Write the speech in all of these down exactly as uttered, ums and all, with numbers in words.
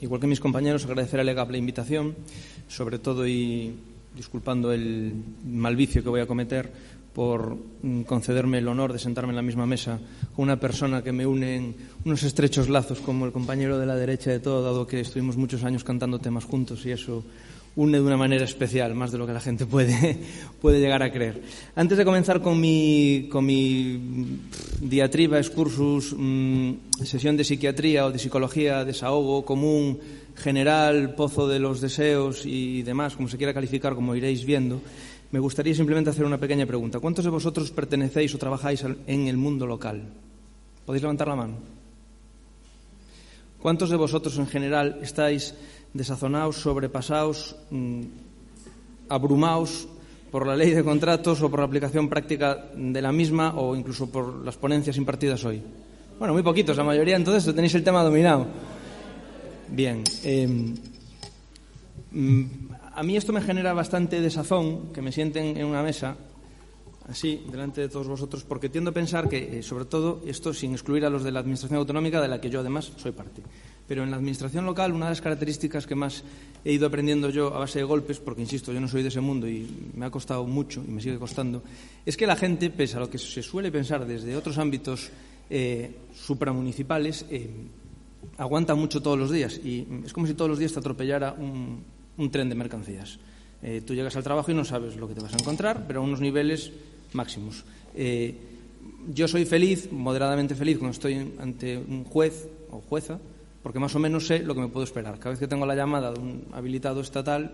igual que mis compañeros, agradecer a Legap la invitación, sobre todo y disculpando el mal vicio que voy a cometer, por concederme el honor de sentarme en la misma mesa con una persona que me une en unos estrechos lazos como el compañero de la derecha de todo, dado que estuvimos muchos años cantando temas juntos y eso une de una manera especial, más de lo que la gente puede, puede llegar a creer. Antes de comenzar con mi, con mi diatriba, excursus, mmm, sesión de psiquiatría o de psicología, desahogo común, general, pozo de los deseos y demás, como se quiera calificar, como iréis viendo, me gustaría simplemente hacer una pequeña pregunta. ¿Cuántos de vosotros pertenecéis o trabajáis en el mundo local? ¿Podéis levantar la mano? ¿Cuántos de vosotros en general estáis desazonados, sobrepasados, mmm, abrumados por la ley de contratos o por la aplicación práctica de la misma o incluso por las ponencias impartidas hoy? Bueno, muy poquitos, la mayoría, entonces tenéis el tema dominado. Bien. Eh, mmm, a mí esto me genera bastante desazón, que me sienten en una mesa, así, delante de todos vosotros, porque tiendo a pensar que, eh, sobre todo, esto sin excluir a los de la Administración Autonómica, de la que yo además soy parte. Pero en la Administración local, una de las características que más he ido aprendiendo yo a base de golpes, porque, insisto, yo no soy de ese mundo y me ha costado mucho y me sigue costando, es que la gente, pese a lo que se suele pensar desde otros ámbitos eh, supramunicipales, eh, aguanta mucho todos los días. Y es como si todos los días te atropellara un, un tren de mercancías. Eh, tú llegas al trabajo y no sabes lo que te vas a encontrar, pero a unos niveles máximos. Eh, yo soy feliz, moderadamente feliz, cuando estoy ante un juez o jueza, porque más o menos sé lo que me puedo esperar. Cada vez que tengo la llamada de un habilitado estatal,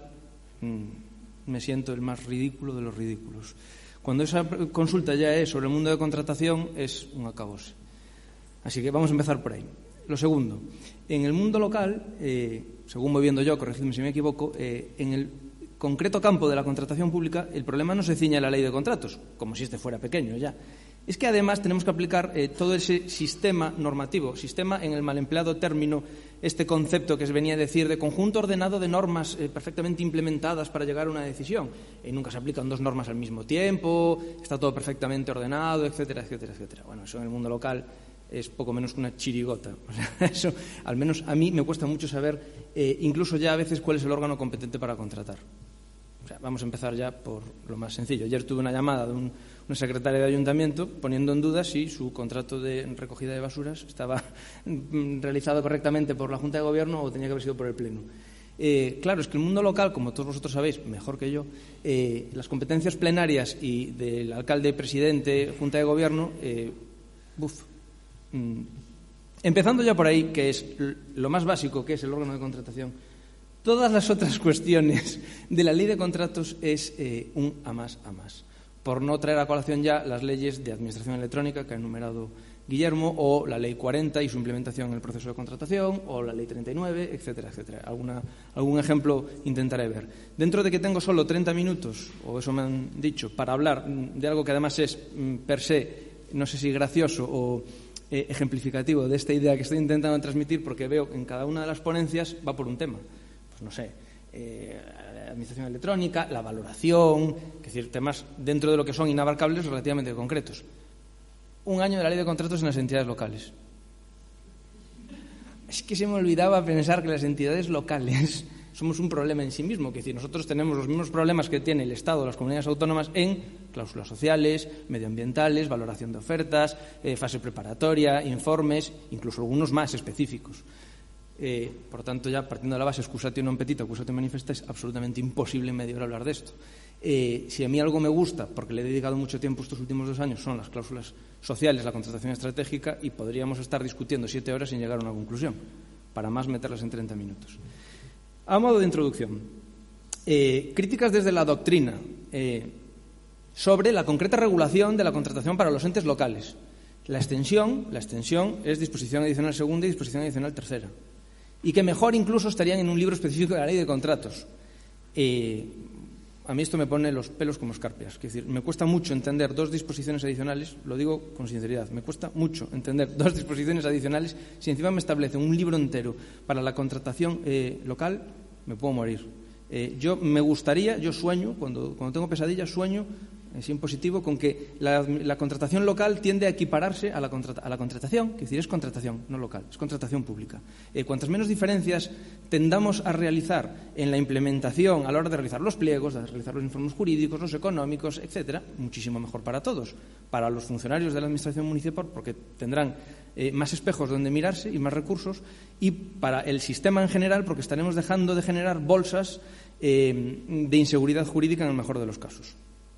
mmm, me siento el más ridículo de los ridículos. Cuando esa consulta ya es sobre el mundo de contratación, es un acabose. Así que vamos a empezar por ahí. Lo segundo, en el mundo local, eh, según voy viendo yo, corregidme si me equivoco, eh, en el concreto campo de la contratación pública, el problema no se ciñe a la ley de contratos, como si este fuera pequeño ya. Es que además tenemos que aplicar eh, todo ese sistema normativo, sistema en el mal empleado término, este concepto que se venía a decir de conjunto ordenado de normas eh, perfectamente implementadas para llegar a una decisión. Y nunca se aplican dos normas al mismo tiempo, está todo perfectamente ordenado, etcétera, etcétera, etcétera. Bueno, eso en el mundo local es poco menos que una chirigota. O sea, eso, al menos a mí me cuesta mucho saber, eh, incluso ya a veces, cuál es el órgano competente para contratar. O sea, vamos a empezar ya por lo más sencillo. Ayer tuve una llamada de un, una secretaria de ayuntamiento poniendo en duda si su contrato de recogida de basuras estaba realizado correctamente por la Junta de Gobierno o tenía que haber sido por el Pleno. Eh, claro, es que el mundo local, como todos vosotros sabéis, mejor que yo, eh, las competencias plenarias y del alcalde, presidente, Junta de Gobierno, eh, buf, mm, empezando ya por ahí, que es lo más básico, que es el órgano de contratación, todas las otras cuestiones de la ley de contratos es eh, un a más a más. Por no traer a colación ya las leyes de administración electrónica que ha enumerado Guillermo, o la ley cuarenta y su implementación en el proceso de contratación, o la ley treinta y nueve, etcétera, etcétera. Alguna, algún ejemplo intentaré ver. Dentro de que tengo solo treinta minutos, o eso me han dicho, para hablar de algo que además es per se, no sé si gracioso o eh, ejemplificativo de esta idea que estoy intentando transmitir, porque veo que en cada una de las ponencias va por un tema. No sé, eh, la administración electrónica, la valoración, es decir, temas dentro de lo que son inabarcables relativamente concretos. Un año de la ley de contratos en las entidades locales. Es que se me olvidaba pensar que las entidades locales somos un problema en sí mismo, que es decir, nosotros tenemos los mismos problemas que tiene el Estado, las comunidades autónomas en cláusulas sociales, medioambientales, valoración de ofertas, eh, fase preparatoria, informes, incluso algunos más específicos. Eh, por tanto, ya partiendo de la base excusatio non petita, accusatio manifesta, es absolutamente imposible en media hora hablar de esto. Eh, si a mí algo me gusta, porque le he dedicado mucho tiempo estos últimos dos años, son las cláusulas sociales, la contratación estratégica, y podríamos estar discutiendo siete horas sin llegar a una conclusión, para más meterlas en treinta minutos. A modo de introducción, eh, críticas desde la doctrina eh, sobre la concreta regulación de la contratación para los entes locales. La extensión, la extensión es disposición adicional segunda y disposición adicional tercera. Y que mejor incluso estarían en un libro específico de la ley de contratos. Eh, a mí esto me pone los pelos como escarpias. Es decir, me cuesta mucho entender dos disposiciones adicionales, lo digo con sinceridad, me cuesta mucho entender dos disposiciones adicionales. Si encima me establece un libro entero para la contratación eh, local, me puedo morir. Eh, yo me gustaría, yo sueño, cuando, cuando tengo pesadillas, sueño, así en positivo, con que la, la contratación local tiende a equipararse a la, contrata, a la contratación, que es decir, es contratación, no local, es contratación pública. Eh, cuantas menos diferencias tendamos a realizar en la implementación, a la hora de realizar los pliegos, de realizar los informes jurídicos, los económicos, etcétera, muchísimo mejor para todos. Para los funcionarios de la Administración municipal, porque tendrán eh, más espejos donde mirarse y más recursos, y para el sistema en general, porque estaremos dejando de generar bolsas eh, de inseguridad jurídica en el mejor de los casos.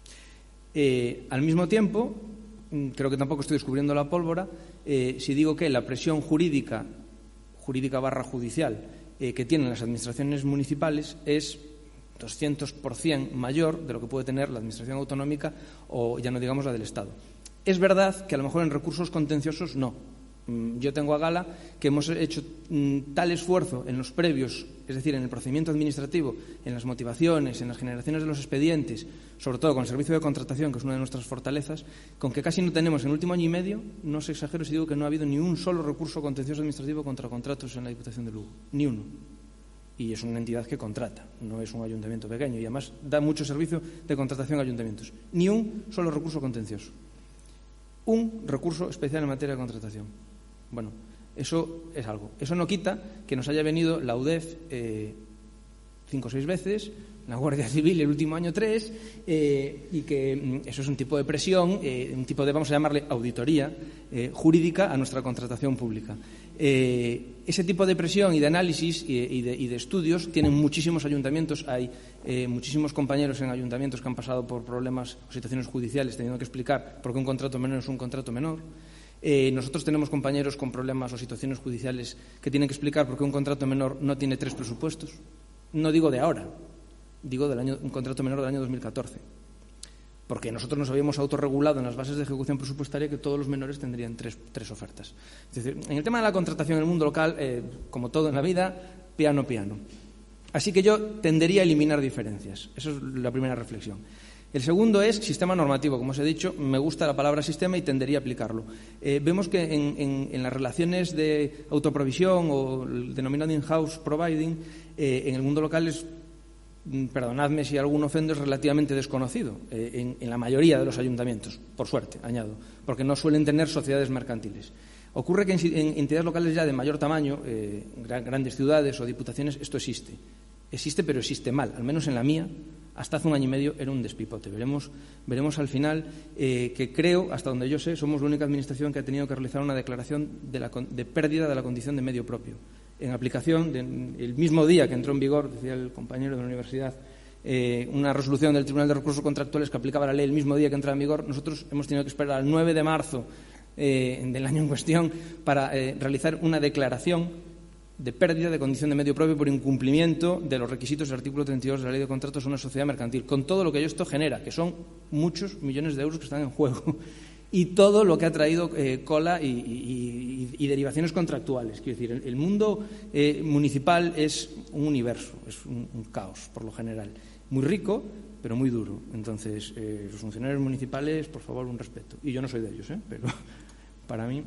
Eh, al mismo tiempo, creo que tampoco estoy descubriendo la pólvora, eh, si digo que la presión jurídica, jurídica barra judicial, eh, que tienen las administraciones municipales es doscientos por ciento mayor de lo que puede tener la administración autonómica o ya no digamos la del Estado. Es verdad que a lo mejor en recursos contenciosos no. Yo tengo a gala que hemos hecho tal esfuerzo en los previos, es decir, en el procedimiento administrativo, en las motivaciones, en las generaciones de los expedientes, sobre todo con el servicio de contratación, que es una de nuestras fortalezas, con que casi no tenemos en el último año y medio, no os exagero si digo que no ha habido ni un solo recurso contencioso administrativo contra contratos en la Diputación de Lugo. Ni uno. Y es una entidad que contrata, no es un ayuntamiento pequeño y además da mucho servicio de contratación a ayuntamientos. Ni un solo recurso contencioso. Un recurso especial en materia de contratación. Bueno, eso es algo. Eso no quita que nos haya venido la U D E F eh, cinco o seis veces, la Guardia Civil el último año tres, eh, y que eso es un tipo de presión, eh, un tipo de, vamos a llamarle, auditoría eh, jurídica a nuestra contratación pública. Eh, ese tipo de presión y de análisis y, y, de, y de estudios tienen muchísimos ayuntamientos. Hay eh, muchísimos compañeros en ayuntamientos que han pasado por problemas o situaciones judiciales teniendo que explicar por qué un contrato menor es un contrato menor. Eh, nosotros tenemos compañeros con problemas o situaciones judiciales que tienen que explicar por qué un contrato menor no tiene tres presupuestos. No digo de ahora, digo del año, un contrato menor del año dos mil catorce. Porque nosotros nos habíamos autorregulado en las bases de ejecución presupuestaria que todos los menores tendrían tres, tres ofertas. Es decir, en el tema de la contratación en el mundo local, eh, como todo en la vida, piano, piano. Así que yo tendería a eliminar diferencias. Esa es la primera reflexión. El segundo es sistema normativo. Como os he dicho, me gusta la palabra sistema y tendería a aplicarlo. Eh, vemos que en, en, en las relaciones de autoprovisión o el denominado in-house providing, eh, en el mundo local es, perdonadme si algún ofende, es relativamente desconocido eh, en, en la mayoría de los ayuntamientos, por suerte, añado, porque no suelen tener sociedades mercantiles. Ocurre que en, en entidades locales ya de mayor tamaño, eh, gran, grandes ciudades o diputaciones, esto existe. Existe, pero existe mal, al menos en la mía. Hasta hace un año y medio era un despipote. Veremos, veremos al final eh, que creo, hasta donde yo sé, somos la única administración que ha tenido que realizar una declaración de, la, de pérdida de la condición de medio propio. En aplicación, de, el mismo día que entró en vigor, decía el compañero de la universidad, eh, una resolución del Tribunal de Recursos Contractuales que aplicaba la ley el mismo día que entraba en vigor, nosotros hemos tenido que esperar al nueve de marzo eh, del año en cuestión para eh, realizar una declaración de pérdida de condición de medio propio por incumplimiento de los requisitos del artículo treinta y dos de la Ley de Contratos de una sociedad mercantil, con todo lo que esto genera, que son muchos millones de euros que están en juego, y todo lo que ha traído eh, cola y, y, y, y derivaciones contractuales. Quiero decir, el, el mundo eh, municipal es un universo, es un, un caos, por lo general. Muy rico, pero muy duro. Entonces, eh, los funcionarios municipales, por favor, un respeto. Y yo no soy de ellos, ¿eh? Pero para mí...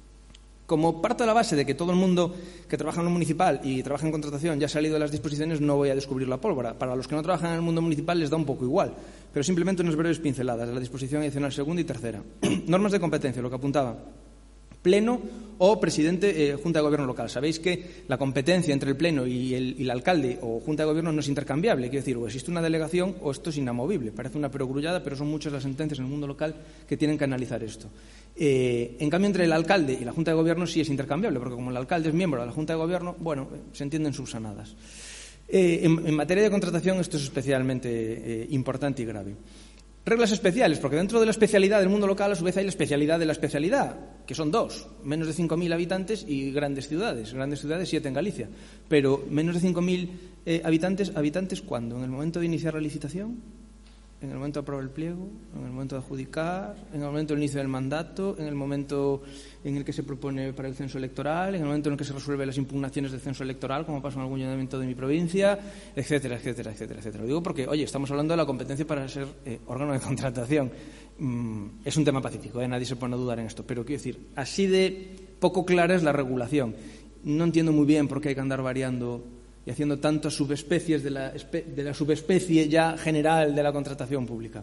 Como parto de la base de que todo el mundo que trabaja en lo municipal y trabaja en contratación ya ha salido de las disposiciones, no voy a descubrir la pólvora. Para los que no trabajan en el mundo municipal les da un poco igual, pero simplemente unas breves pinceladas de la disposición adicional segunda y tercera. Normas de competencia, lo que apuntaba. Pleno o presidente eh, Junta de Gobierno local. Sabéis que la competencia entre el Pleno y el, y el alcalde o Junta de Gobierno no es intercambiable. Quiero decir, o existe una delegación o esto es inamovible. Parece una perogrullada, pero son muchas las sentencias en el mundo local que tienen que analizar esto. Eh, en cambio, entre el alcalde y la Junta de Gobierno sí es intercambiable, porque como el alcalde es miembro de la Junta de Gobierno, bueno, se entienden subsanadas. Eh, en, en materia de contratación esto es especialmente eh, importante y grave. Reglas especiales, porque dentro de la especialidad del mundo local a su vez hay la especialidad de la especialidad, que son dos, menos de cinco mil habitantes y grandes ciudades. Grandes ciudades, siete en Galicia, pero menos de cinco mil eh, habitantes, ¿habitantes cuándo? ¿En el momento de iniciar la licitación? ¿En el momento de aprobar el pliego? ¿En el momento de adjudicar? ¿En el momento del inicio del mandato? ¿En el momento en el que se propone para el censo electoral? ¿En el momento en el que se resuelven las impugnaciones del censo electoral, como pasa en algún ayuntamiento de mi provincia? Etcétera, etcétera, etcétera, etcétera. Lo digo porque, oye, estamos hablando de la competencia para ser eh, órgano de contratación. Mm, es un tema pacífico, ¿eh? Nadie se pone a dudar en esto. Pero quiero decir, así de poco clara es la regulación. No entiendo muy bien por qué hay que andar variando y haciendo tantas subespecies de la, de la subespecie ya general de la contratación pública.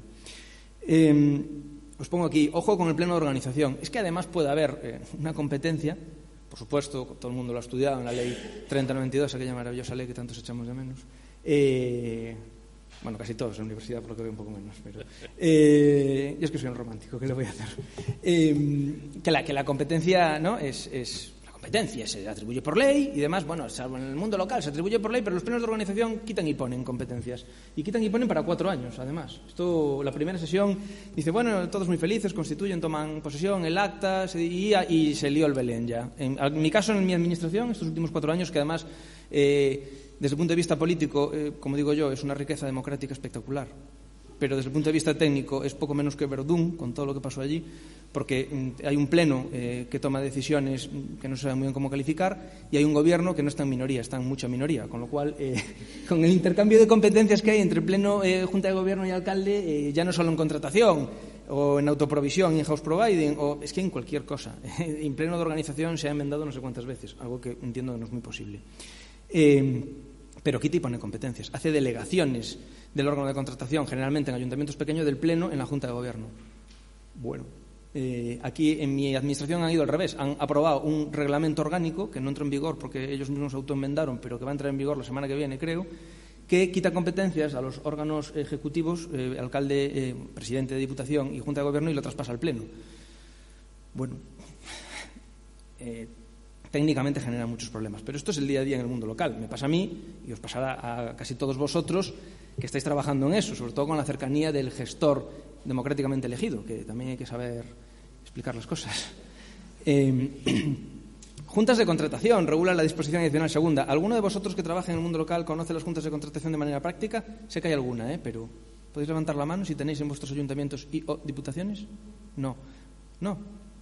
Eh, os pongo aquí, ojo con el pleno de organización. Es que además puede haber eh, una competencia por supuesto, todo el mundo lo ha estudiado en la ley treinta noventa y dos, aquella maravillosa ley que tantos echamos de menos. Eh, bueno, casi todos en la universidad, por lo que veo un poco menos. Pero, eh, yo es que soy un romántico, ¿qué le voy a hacer? Eh, que, la, que la competencia, ¿no?, es... es competencia, se atribuye por ley y demás, bueno, salvo en el mundo local se atribuye por ley, pero los plenos de organización quitan y ponen competencias. Y quitan y ponen para cuatro años, además. Esto, la primera sesión, dice, bueno, todos muy felices, constituyen, toman posesión, el acta, se, y, y se lió el Belén ya. En, en mi caso, en mi administración, estos últimos cuatro años, que además, eh, desde el punto de vista político, eh, como digo yo, es una riqueza democrática espectacular. Pero desde el punto de vista técnico es poco menos que Verdún, con todo lo que pasó allí, porque hay un pleno eh, que toma decisiones que no se sabe muy bien cómo calificar y hay un gobierno que no está en minoría, está en mucha minoría, con lo cual, eh, con el intercambio de competencias que hay entre pleno, eh, junta de gobierno y alcalde, eh, ya no solo en contratación o en autoprovisión, in-house providing, o es que en cualquier cosa. En pleno de organización se ha enmendado no sé cuántas veces, algo que entiendo que no es muy posible. Eh, pero quita y pone competencias, hace delegaciones del órgano de contratación, generalmente en ayuntamientos pequeños, del pleno en la Junta de Gobierno. Bueno, eh, aquí en mi administración han ido al revés, han aprobado un reglamento orgánico que no entró en vigor porque ellos mismos se autoenmendaron, pero que va a entrar en vigor la semana que viene, creo, que quita competencias a los órganos ejecutivos, eh, alcalde, eh, presidente de Diputación y Junta de Gobierno, y lo traspasa al pleno. Bueno, eh, técnicamente genera muchos problemas, pero esto es el día a día en el mundo local. Me pasa a mí y os pasará a casi todos vosotros que estáis trabajando en eso, sobre todo con la cercanía del gestor democráticamente elegido, que también hay que saber explicar las cosas. Eh, juntas de contratación, regula la disposición adicional segunda. ¿Alguno de vosotros que trabaja en el mundo local conoce las juntas de contratación de manera práctica? Sé que hay alguna, ¿eh? Pero ¿podéis levantar la mano si tenéis en vuestros ayuntamientos y o diputaciones? No. No.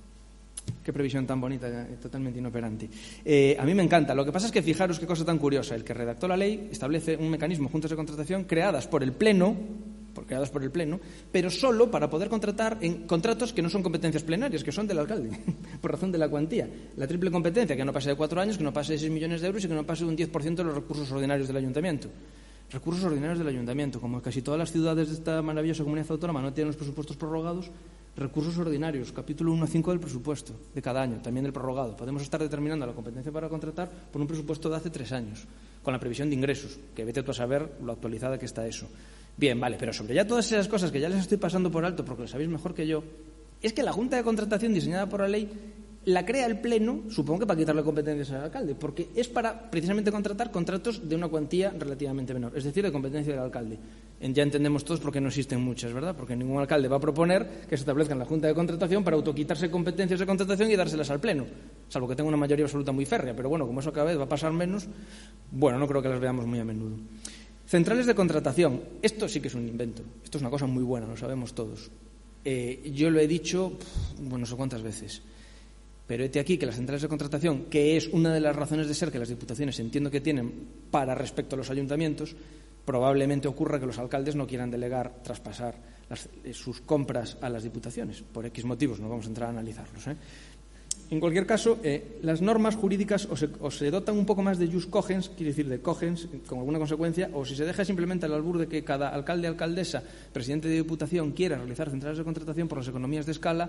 Qué previsión tan bonita, totalmente inoperante. Eh, a mí me encanta. Lo que pasa es que fijaros qué cosa tan curiosa. El que redactó la ley establece un mecanismo, juntas de contratación, creadas por el Pleno, por, creadas por el Pleno, pero solo para poder contratar en contratos que no son competencias plenarias, que son del alcalde, por razón de la cuantía. La triple competencia, que no pase de cuatro años, que no pase de seis millones de euros y que no pase de un diez por ciento de los recursos ordinarios del ayuntamiento. Recursos ordinarios del ayuntamiento. Como casi todas las ciudades de esta maravillosa comunidad autónoma no tienen los presupuestos prorrogados, recursos ordinarios, capítulo uno a cinco del presupuesto de cada año, también del prorrogado. Podemos estar determinando la competencia para contratar por un presupuesto de hace tres años, con la previsión de ingresos, que vete tú a saber lo actualizada que está eso. Bien, vale, pero sobre ya todas esas cosas que ya les estoy pasando por alto porque lo sabéis mejor que yo, es que la Junta de Contratación diseñada por la ley la crea el Pleno, supongo que para quitarle competencias al alcalde, porque es para precisamente contratar contratos de una cuantía relativamente menor, es decir, de competencia del alcalde. Ya entendemos todos por qué no existen muchas, ¿verdad? Porque ningún alcalde va a proponer que se establezca en la Junta de Contratación para autoquitarse competencias de contratación y dárselas al Pleno, salvo que tenga una mayoría absoluta muy férrea, pero bueno, como eso cada vez va a pasar menos, bueno, no creo que las veamos muy a menudo. Centrales de contratación, esto sí que es un invento, esto es una cosa muy buena, lo sabemos todos. Eh, yo lo he dicho, bueno, no sé cuántas veces. Pero hete aquí que las centrales de contratación, que es una de las razones de ser que las diputaciones entiendo que tienen para respecto a los ayuntamientos, probablemente ocurra que los alcaldes no quieran delegar, traspasar las, eh, sus compras a las diputaciones. Por X motivos, no vamos a entrar a analizarlos, ¿eh? En cualquier caso, eh, las normas jurídicas o se, o se dotan un poco más de jus cogens, quiere decir de cogens, con alguna consecuencia, o si se deja simplemente al albur de que cada alcalde, alcaldesa, presidente de diputación quiera realizar centrales de contratación por las economías de escala,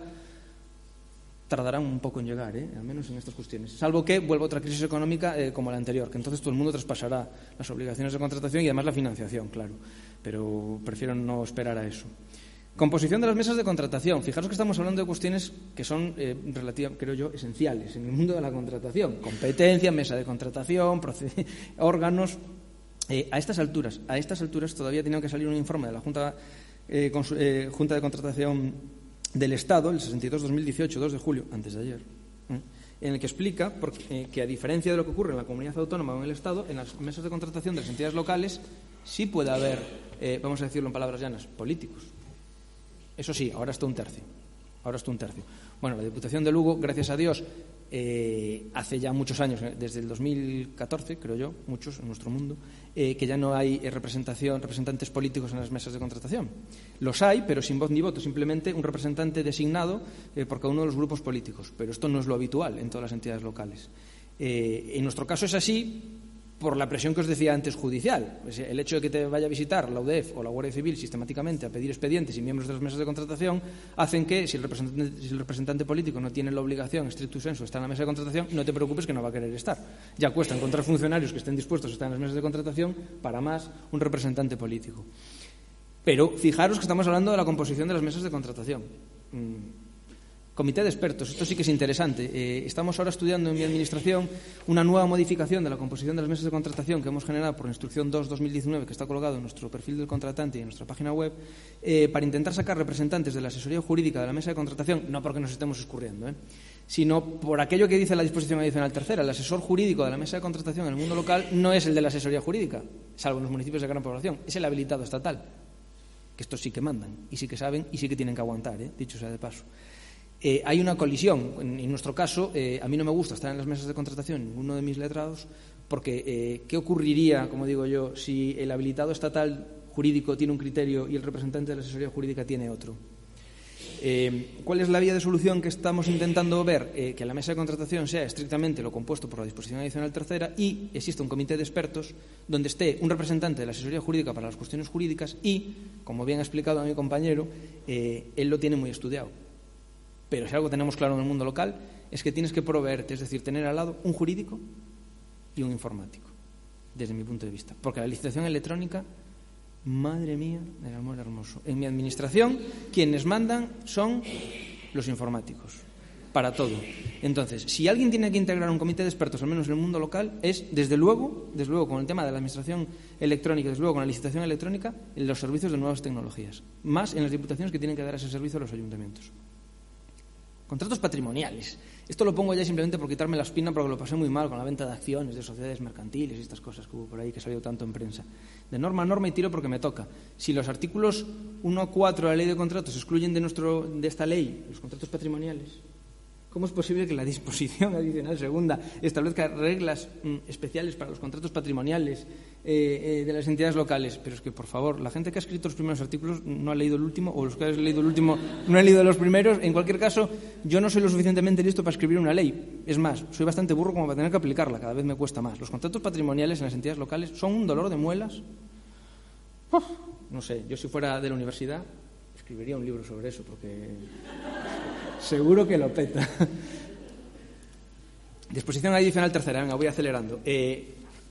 tardarán un poco en llegar, ¿eh? Al menos en estas cuestiones. Salvo que vuelva otra crisis económica eh, como la anterior, que entonces todo el mundo traspasará las obligaciones de contratación y además la financiación, claro. Pero prefiero no esperar a eso. Composición de las mesas de contratación. Fijaros que estamos hablando de cuestiones que son, eh, relativas, creo yo, esenciales en el mundo de la contratación. Competencia, mesa de contratación, órganos. Eh, a estas alturas, a estas alturas todavía tenía que salir un informe de la Junta, eh, con, eh, Junta de Contratación del Estado, el sesenta y dos barra dos mil dieciocho, dos de julio, antes de ayer, ¿eh? En el que explica porque, eh, que a diferencia de lo que ocurre en la comunidad autónoma o en el Estado, en las mesas de contratación de las entidades locales sí puede haber, eh, vamos a decirlo en palabras llanas, políticos. Eso sí, ahora está un tercio. Ahora está un tercio. Bueno, la Diputación de Lugo, gracias a Dios, eh, hace ya muchos años, desde el dos mil catorce, creo yo, muchos en nuestro mundo, eh, que ya no hay representación, representantes políticos en las mesas de contratación. Los hay, pero sin voz ni voto, simplemente un representante designado eh, por cada uno de los grupos políticos. Pero esto no es lo habitual en todas las entidades locales. Eh, en nuestro caso es así, por la presión que os decía antes judicial. Pues el hecho de que te vaya a visitar la U D E F o la Guardia Civil sistemáticamente a pedir expedientes y miembros de las mesas de contratación hacen que, si el representante, si el representante político no tiene la obligación, stricto sensu, de estar en la mesa de contratación, no te preocupes que no va a querer estar. Ya cuesta encontrar funcionarios que estén dispuestos a estar en las mesas de contratación, para más un representante político. Pero fijaros que estamos hablando de la composición de las mesas de contratación. Mm. Comité de expertos, esto sí que es interesante. Eh, estamos ahora estudiando en mi administración una nueva modificación de la composición de las mesas de contratación que hemos generado por la instrucción dos barra dos mil diecinueve, que está colgado en nuestro perfil del contratante y en nuestra página web, eh, para intentar sacar representantes de la asesoría jurídica de la mesa de contratación, no porque nos estemos escurriendo, eh, sino por aquello que dice la disposición adicional tercera. El asesor jurídico de la mesa de contratación en el mundo local no es el de la asesoría jurídica, salvo en los municipios de gran población, es el habilitado estatal, que estos sí que mandan, y sí que saben, y sí que tienen que aguantar, eh, dicho sea de paso. Eh, hay una colisión. En, en nuestro caso, eh, a mí no me gusta estar en las mesas de contratación ninguno de mis letrados, porque eh, ¿qué ocurriría, como digo yo, si el habilitado estatal jurídico tiene un criterio y el representante de la asesoría jurídica tiene otro? Eh, ¿Cuál es la vía de solución que estamos intentando ver? Eh, que la mesa de contratación sea estrictamente lo compuesto por la disposición adicional tercera y exista un comité de expertos donde esté un representante de la asesoría jurídica para las cuestiones jurídicas y, como bien ha explicado a mi compañero, eh, él lo tiene muy estudiado. Pero si algo tenemos claro en el mundo local es que tienes que proveerte, es decir, tener al lado un jurídico y un informático, desde mi punto de vista. Porque la licitación electrónica, madre mía, del amor hermoso. En mi administración, quienes mandan son los informáticos, para todo. Entonces, si alguien tiene que integrar un comité de expertos, al menos en el mundo local, es, desde luego, desde luego con el tema de la administración electrónica, desde luego con la licitación electrónica, en los servicios de nuevas tecnologías. Más en las diputaciones que tienen que dar ese servicio a los ayuntamientos. Contratos patrimoniales. Esto lo pongo ya simplemente por quitarme la espina, porque lo pasé muy mal con la venta de acciones de sociedades mercantiles y estas cosas que hubo por ahí, que salió tanto en prensa. De norma a norma y tiro porque me toca. Si los artículos uno a cuatro de la ley de contratos excluyen de, nuestro, de esta ley los contratos patrimoniales, ¿cómo es posible que la disposición adicional segunda establezca reglas mm, especiales para los contratos patrimoniales eh, eh, de las entidades locales? Pero es que, por favor, la gente que ha escrito los primeros artículos no ha leído el último, o los que han leído el último no han leído los primeros. En cualquier caso, yo no soy lo suficientemente listo para escribir una ley. Es más, soy bastante burro como para tener que aplicarla. Cada vez me cuesta más. Los contratos patrimoniales en las entidades locales son un dolor de muelas. Uf, no sé, yo si fuera de la universidad escribiría un libro sobre eso, porque seguro que lo peta. Disposición adicional tercera, venga, voy acelerando. Eh,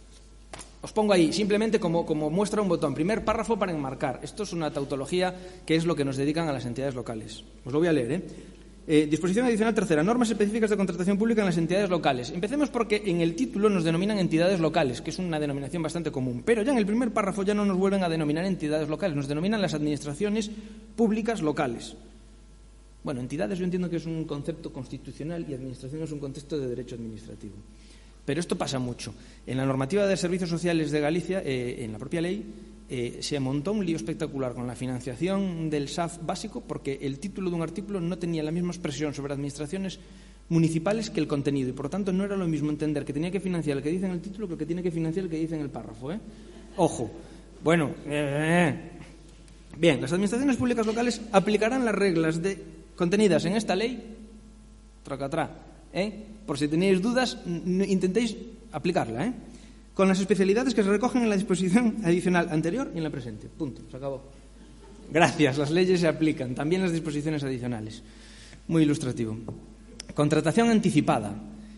os pongo ahí, simplemente como, como muestra un botón. Primer párrafo para enmarcar. Esto es una tautología que es lo que nos dedican a las entidades locales. Os lo voy a leer, ¿eh? Eh, disposición adicional tercera. Normas específicas de contratación pública en las entidades locales. Empecemos porque en el título nos denominan entidades locales, que es una denominación bastante común. Pero ya en el primer párrafo ya no nos vuelven a denominar entidades locales, nos denominan las administraciones públicas locales. Bueno, entidades yo entiendo que es un concepto constitucional y administración es un contexto de derecho administrativo. Pero esto pasa mucho. En la normativa de servicios sociales de Galicia, eh, en la propia ley, eh, se montó un lío espectacular con la financiación del S A F básico, porque el título de un artículo no tenía la misma expresión sobre administraciones municipales que el contenido, y por lo tanto no era lo mismo entender que tenía que financiar el que dice en el título que el que tiene que financiar el que dice en el párrafo, ¿eh? Ojo. Bueno, eh, bien, las administraciones públicas locales aplicarán las reglas de, contenidas en esta ley, tracatrá, ¿eh? Por si tenéis dudas, intentéis aplicarla, ¿eh? Con las especialidades que se recogen en la disposición adicional anterior y en la presente. Punto, se acabó. Gracias, las leyes se aplican, también las disposiciones adicionales. Muy ilustrativo. Contratación anticipada.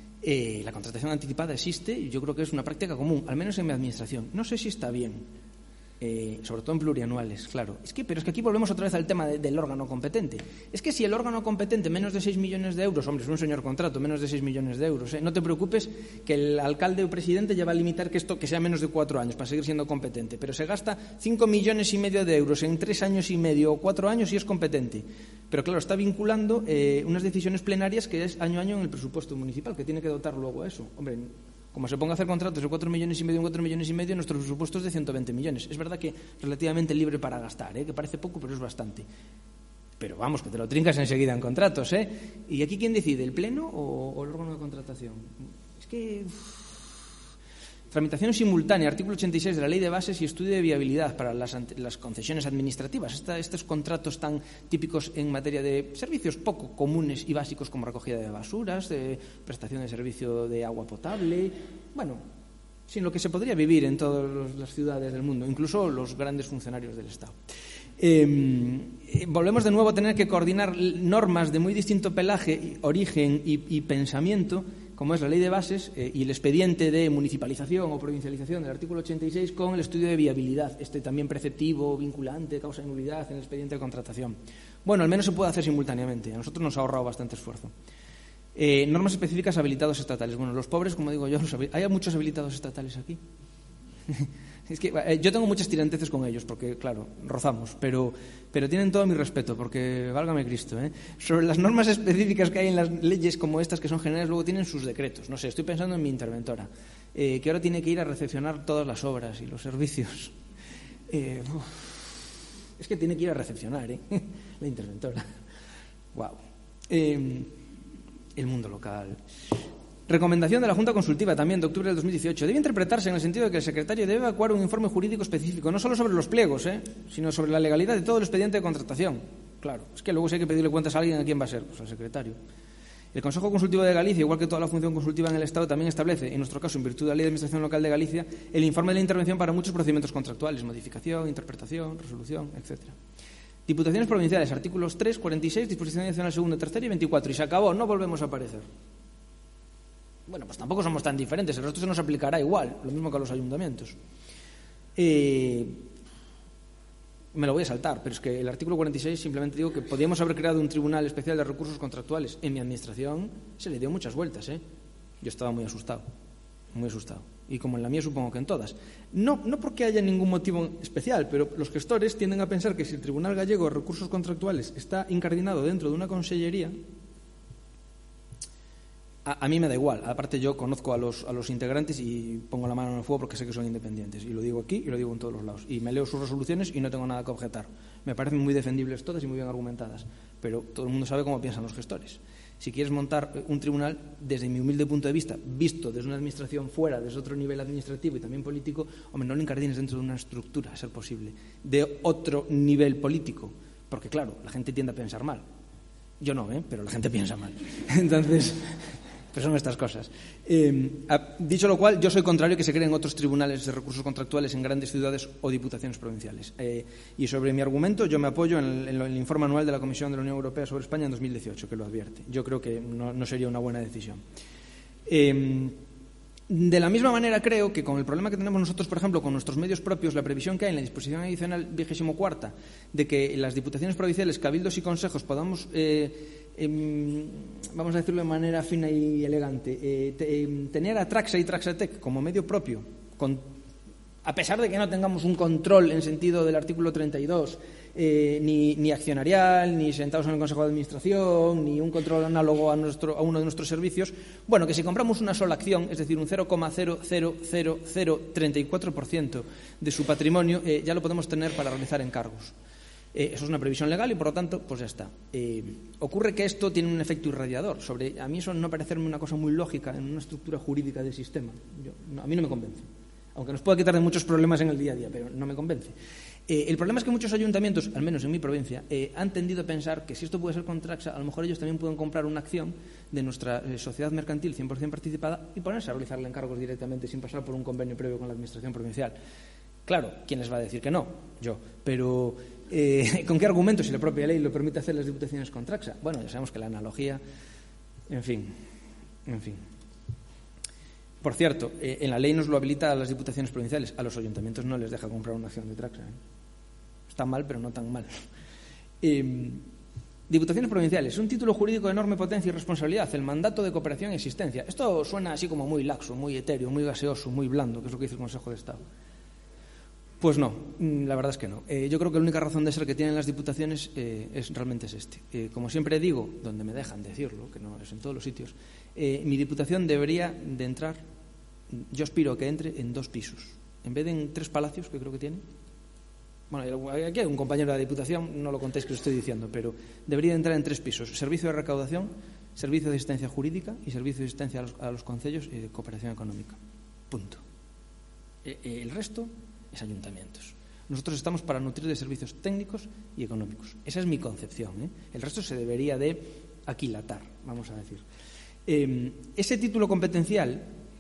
Eh, la contratación anticipada existe y yo creo que es una práctica común, al menos en mi administración. No sé si está bien. Eh, sobre todo en plurianuales, claro. Es que, pero es que aquí volvemos otra vez al tema de, del órgano competente. Es que si el órgano competente menos de seis millones de euros, hombre, es un señor contrato, menos de seis millones de euros, ¿eh? No te preocupes que el alcalde o presidente ya va a limitar que esto que sea menos de cuatro años para seguir siendo competente, pero se gasta cinco millones y medio de euros en tres años y medio o cuatro años y es competente. Pero claro, está vinculando eh, unas decisiones plenarias que es año a año en el presupuesto municipal, que tiene que dotar luego a eso. Hombre, como se ponga a hacer contratos de cuatro millones y medio en cuatro millones y medio, nuestro presupuesto es de ciento veinte millones. Es verdad que relativamente libre para gastar, ¿eh? Que parece poco, pero es bastante. Pero vamos, que te lo trincas enseguida en contratos, ¿eh? ¿Y aquí quién decide, el Pleno o, o el órgano de contratación? Es que... Uf. Tramitación simultánea, artículo ochenta y seis de la Ley de Bases y Estudio de Viabilidad para las, las concesiones administrativas. Esta, estos contratos tan típicos en materia de servicios poco comunes y básicos como recogida de basuras, de prestación de servicio de agua potable. Bueno, sino lo que se podría vivir en todas las ciudades del mundo, incluso los grandes funcionarios del Estado. Eh, volvemos de nuevo a tener que coordinar normas de muy distinto pelaje, origen y, y pensamiento, como es la ley de bases eh, y el expediente de municipalización o provincialización del artículo ochenta y seis, con el estudio de viabilidad, este también preceptivo, vinculante, causa de nulidad en el expediente de contratación. Bueno, al menos se puede hacer simultáneamente. A nosotros nos ha ahorrado bastante esfuerzo. Eh, normas específicas habilitados estatales. Bueno, los pobres, como digo yo, los habi- ¿hay muchos habilitados estatales aquí? Es que eh, yo tengo muchas tiranteces con ellos, porque, claro, rozamos, pero, pero tienen todo mi respeto, porque, válgame Cristo, ¿eh? Sobre las normas específicas que hay en las leyes como estas, que son generales, luego tienen sus decretos. No sé, estoy pensando en mi interventora, eh, que ahora tiene que ir a recepcionar todas las obras y los servicios. Eh, uf, es que tiene que ir a recepcionar, ¿eh? La interventora. Wow. Eh, el mundo local. Recomendación de la Junta Consultiva, también de octubre del dos mil dieciocho. Debe interpretarse en el sentido de que el secretario debe evacuar un informe jurídico específico, no solo sobre los pliegos, ¿eh? sino sobre la legalidad de todo el expediente de contratación. Claro, es que luego si hay que pedirle cuentas a alguien, ¿a quién va a ser? Pues al secretario. El Consejo Consultivo de Galicia, igual que toda la función consultiva en el Estado, también establece, en nuestro caso, en virtud de la Ley de Administración Local de Galicia, el informe de la intervención para muchos procedimientos contractuales, modificación, interpretación, resolución, etcétera. Diputaciones provinciales, artículos tres, cuarenta y seis, disposición adicional segunda, tercera y veinticuatro. Y se acabó, no volvemos a aparecer. Bueno, pues tampoco somos tan diferentes, el resto se nos aplicará igual, lo mismo que a los ayuntamientos. Eh, me lo voy a saltar, pero es que el artículo cuarenta y seis simplemente digo que podíamos haber creado un tribunal especial de recursos contractuales. En mi administración se le dio muchas vueltas, ¿eh? Yo estaba muy asustado, muy asustado. Y como en la mía supongo que en todas. No, no porque haya ningún motivo especial, pero los gestores tienden a pensar que si el Tribunal Gallego de Recursos Contractuales está incardinado dentro de una consellería, A, a mí me da igual. Aparte, yo conozco a los, a los integrantes y pongo la mano en el fuego porque sé que son independientes. Y lo digo aquí y lo digo en todos los lados. Y me leo sus resoluciones y no tengo nada que objetar. Me parecen muy defendibles todas y muy bien argumentadas. Pero todo el mundo sabe cómo piensan los gestores. Si quieres montar un tribunal, desde mi humilde punto de vista, visto desde una administración fuera, desde otro nivel administrativo y también político, hombre, no lo incardines dentro de una estructura, a ser posible, de otro nivel político. Porque, claro, la gente tiende a pensar mal. Yo no, ¿eh? Pero la gente piensa mal. Entonces... Pero son estas cosas. Eh, dicho lo cual, yo soy contrario a que se creen otros tribunales de recursos contractuales en grandes ciudades o diputaciones provinciales. Eh, y sobre mi argumento, yo me apoyo en el, en el informe anual de la Comisión de la Unión Europea sobre España en dos mil dieciocho, que lo advierte. Yo creo que no, no sería una buena decisión. Eh, de la misma manera, creo que con el problema que tenemos nosotros, por ejemplo, con nuestros medios propios, la previsión que hay en la disposición adicional vigésimo cuarta de que las diputaciones provinciales, cabildos y consejos podamos... Eh, Eh, vamos a decirlo de manera fina y elegante, eh, te, eh, tener a Traxa y Traxatec como medio propio, con, a pesar de que no tengamos un control en sentido del artículo treinta y dos, eh, ni, ni accionarial, ni sentados en el Consejo de Administración, ni un control análogo a, nuestro, a uno de nuestros servicios, bueno, que si compramos una sola acción, es decir, un cero coma cero cero cero cero treinta y cuatro por ciento de su patrimonio, eh, ya lo podemos tener para realizar encargos. Eh, eso es una previsión legal y, por lo tanto, pues ya está. Eh, ocurre que esto tiene un efecto irradiador. Sobre, a mí eso no parecerme una cosa muy lógica en una estructura jurídica del sistema. Yo, no, a mí no me convence. Aunque nos pueda quitar de muchos problemas en el día a día, pero no me convence. Eh, el problema es que muchos ayuntamientos, al menos en mi provincia, eh, han tendido a pensar que si esto puede ser con Traxa, a lo mejor ellos también pueden comprar una acción de nuestra eh, sociedad mercantil cien por ciento participada y ponerse a realizarle encargos directamente sin pasar por un convenio previo con la Administración provincial. Claro, ¿quién les va a decir que no? Yo. Pero, eh, ¿con qué argumentos si la propia ley lo permite hacer las diputaciones con Traxa? Bueno, ya sabemos que la analogía... En fin, en fin. Por cierto, eh, en la ley nos lo habilita a las diputaciones provinciales. A los ayuntamientos no les deja comprar una acción de Traxa. ¿eh? Está mal, pero no tan mal. Eh, Diputaciones provinciales, un título jurídico de enorme potencia y responsabilidad, el mandato de cooperación y existencia. Esto suena así como muy laxo, muy etéreo, muy gaseoso, muy blando, que es lo que dice el Consejo de Estado. Pues no, la verdad es que no. Eh, yo creo que la única razón de ser que tienen las diputaciones eh, es realmente es este. Eh, como siempre digo, donde me dejan decirlo, que no es en todos los sitios, eh, mi diputación debería de entrar, yo aspiro a que entre en dos pisos, en vez de en tres palacios, que creo que tiene. Bueno, aquí hay un compañero de la diputación, no lo contéis que lo estoy diciendo, pero debería de entrar en tres pisos: servicio de recaudación, servicio de asistencia jurídica y servicio de asistencia a los, a los concellos y de cooperación económica. Punto. Eh, eh, el resto es ayuntamientos. Nosotros estamos para nutrir de servicios técnicos y económicos. Esa es mi concepción. ¿eh? El resto se debería de aquilatar, vamos a decir. Eh, ese título competencial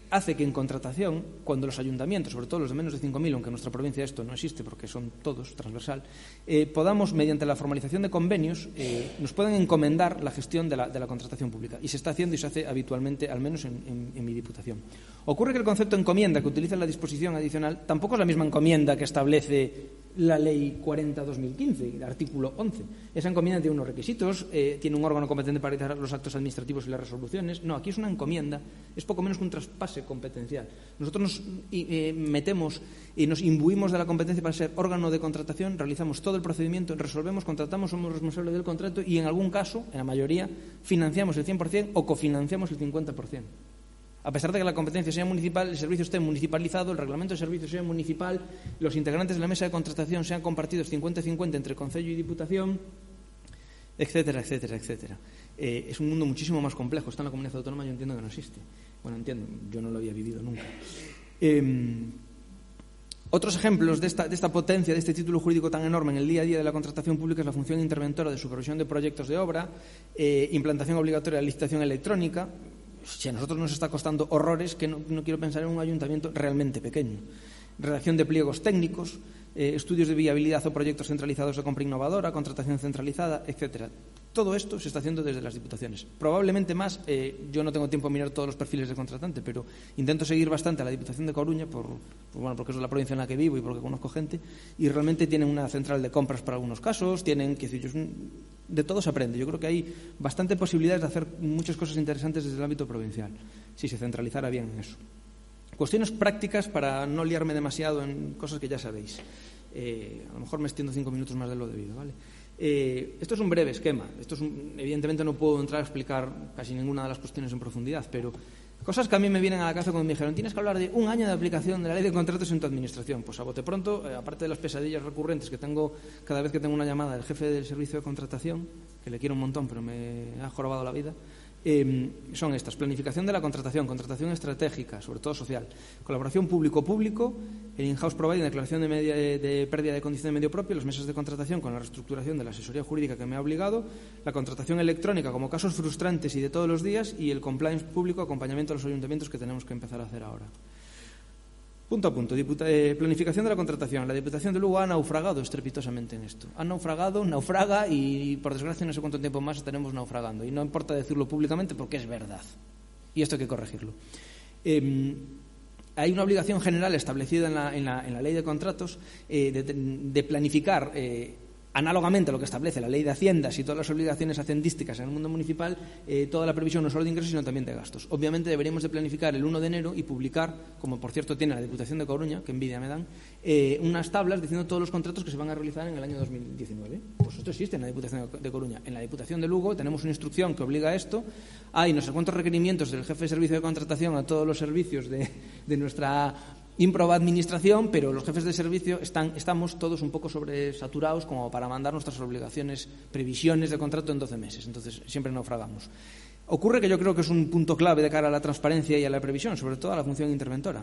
hace que en contratación, cuando los ayuntamientos, sobre todo los de menos de cinco mil, aunque en nuestra provincia esto no existe porque son todos transversal, eh, podamos, mediante la formalización de convenios, eh, nos puedan encomendar la gestión de la, de la contratación pública. Y se está haciendo y se hace habitualmente, al menos en, en, en mi diputación. Ocurre que el concepto encomienda que utiliza la disposición adicional tampoco es la misma encomienda que establece la Ley cuarenta barra dos mil quince, el artículo once. Esa encomienda tiene unos requisitos, eh, tiene un órgano competente para realizar los actos administrativos y las resoluciones. No, aquí es una encomienda, es poco menos que un traspase competencial. Nosotros nos eh, metemos y nos imbuimos de la competencia para ser órgano de contratación, realizamos todo el procedimiento, resolvemos, contratamos, somos responsables del contrato y en algún caso, en la mayoría, financiamos el cien por cien o cofinanciamos el cincuenta por cien. A pesar de que la competencia sea municipal, el servicio esté municipalizado, el reglamento de servicio sea municipal, los integrantes de la mesa de contratación sean compartidos cincuenta cincuenta entre Concello y Diputación, etcétera, etcétera, etcétera. Eh, es un mundo muchísimo más complejo. Está en la comunidad autónoma, yo entiendo que no existe. Bueno, entiendo, yo no lo había vivido nunca. Eh, Otros ejemplos de esta, de esta potencia, de este título jurídico tan enorme en el día a día de la contratación pública es la función interventora de supervisión de proyectos de obra, eh, implantación obligatoria de la licitación electrónica. Si a nosotros nos está costando horrores, que no, no quiero pensar en un ayuntamiento realmente pequeño. Redacción de pliegos técnicos, eh, estudios de viabilidad o proyectos centralizados de compra innovadora, contratación centralizada, etcétera. Todo esto se está haciendo desde las diputaciones. Probablemente más, eh, yo no tengo tiempo a mirar todos los perfiles de contratante, pero intento seguir bastante a la Diputación de Coruña, por, por, bueno, porque es la provincia en la que vivo y porque conozco gente, y realmente tienen una central de compras para algunos casos, tienen, que decir, de todo se aprende. Yo creo que hay bastante posibilidades de hacer muchas cosas interesantes desde el ámbito provincial, si se centralizara bien en eso. Cuestiones prácticas para no liarme demasiado en cosas que ya sabéis. Eh, a lo mejor me extiendo cinco minutos más de lo debido, ¿vale? Eh, esto es un breve esquema. Esto es un, evidentemente no puedo entrar a explicar casi ninguna de las cuestiones en profundidad, pero cosas que a mí me vienen a la cabeza cuando me dijeron tienes que hablar de un año de aplicación de la ley de contratos en tu administración. Pues a bote pronto, eh, aparte de las pesadillas recurrentes que tengo cada vez que tengo una llamada del jefe del servicio de contratación, que le quiero un montón pero me ha jorobado la vida, Eh, son estas: planificación de la contratación, contratación estratégica, sobre todo social, colaboración público-público, el in-house providing, declaración de, media, de pérdida de condición de medio propio, las mesas de contratación con la reestructuración de la asesoría jurídica que me ha obligado, la contratación electrónica como casos frustrantes y de todos los días, y el compliance público, acompañamiento a los ayuntamientos que tenemos que empezar a hacer ahora. Punto a punto. Diputa, eh, planificación de la contratación. La Diputación de Lugo ha naufragado estrepitosamente en esto. Ha naufragado, naufraga y, por desgracia, no sé cuánto tiempo más estaremos naufragando. Y no importa decirlo públicamente porque es verdad. Y esto hay que corregirlo. Eh, hay una obligación general establecida en la, en la, en la ley de contratos eh, de, de planificar, eh, análogamente a lo que establece la ley de haciendas y todas las obligaciones hacendísticas en el mundo municipal, eh, toda la previsión no solo de ingresos sino también de gastos. Obviamente deberíamos de planificar el uno de enero y publicar, como por cierto tiene la Diputación de Coruña, que envidia me dan, eh, unas tablas diciendo todos los contratos que se van a realizar en el año dos mil diecinueve. Pues esto existe en la Diputación de Coruña. En la Diputación de Lugo tenemos una instrucción que obliga a esto. Hay no sé cuántos requerimientos del jefe de servicio de contratación a todos los servicios de, de nuestra ímproba administración, pero los jefes de servicio están, estamos todos un poco sobresaturados como para mandar nuestras obligaciones, previsiones de contrato en doce meses. Entonces, siempre naufragamos. Ocurre que yo creo que es un punto clave de cara a la transparencia y a la previsión, sobre todo a la función interventora.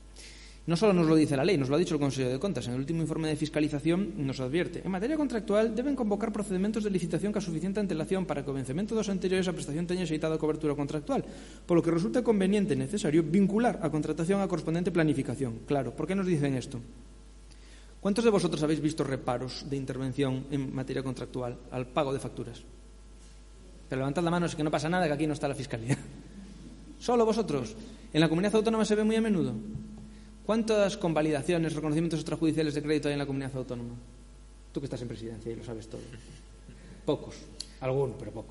No solo nos lo dice la ley, nos lo ha dicho el Consejo de Contas. En el último informe de fiscalización nos advierte: en materia contractual deben convocar procedimientos de licitación con suficiente antelación para que o vencemento dos anteriores a prestación teña xeitado cobertura contractual, por lo que resulta conveniente e necesario vincular a contratación a correspondiente planificación. Claro, ¿por qué nos dicen esto? ¿Cuántos de vosotros habéis visto reparos de intervención en materia contractual al pago de facturas? Pero levantad la mano, es que no pasa nada, que aquí no está la Fiscalía. ¿Solo vosotros? ¿En la comunidad autónoma se ve muy a menudo? ¿Cuántas convalidaciones, reconocimientos extrajudiciales de crédito hay en la comunidad autónoma? Tú que estás en presidencia y lo sabes todo. Pocos. Algunos, pero pocos.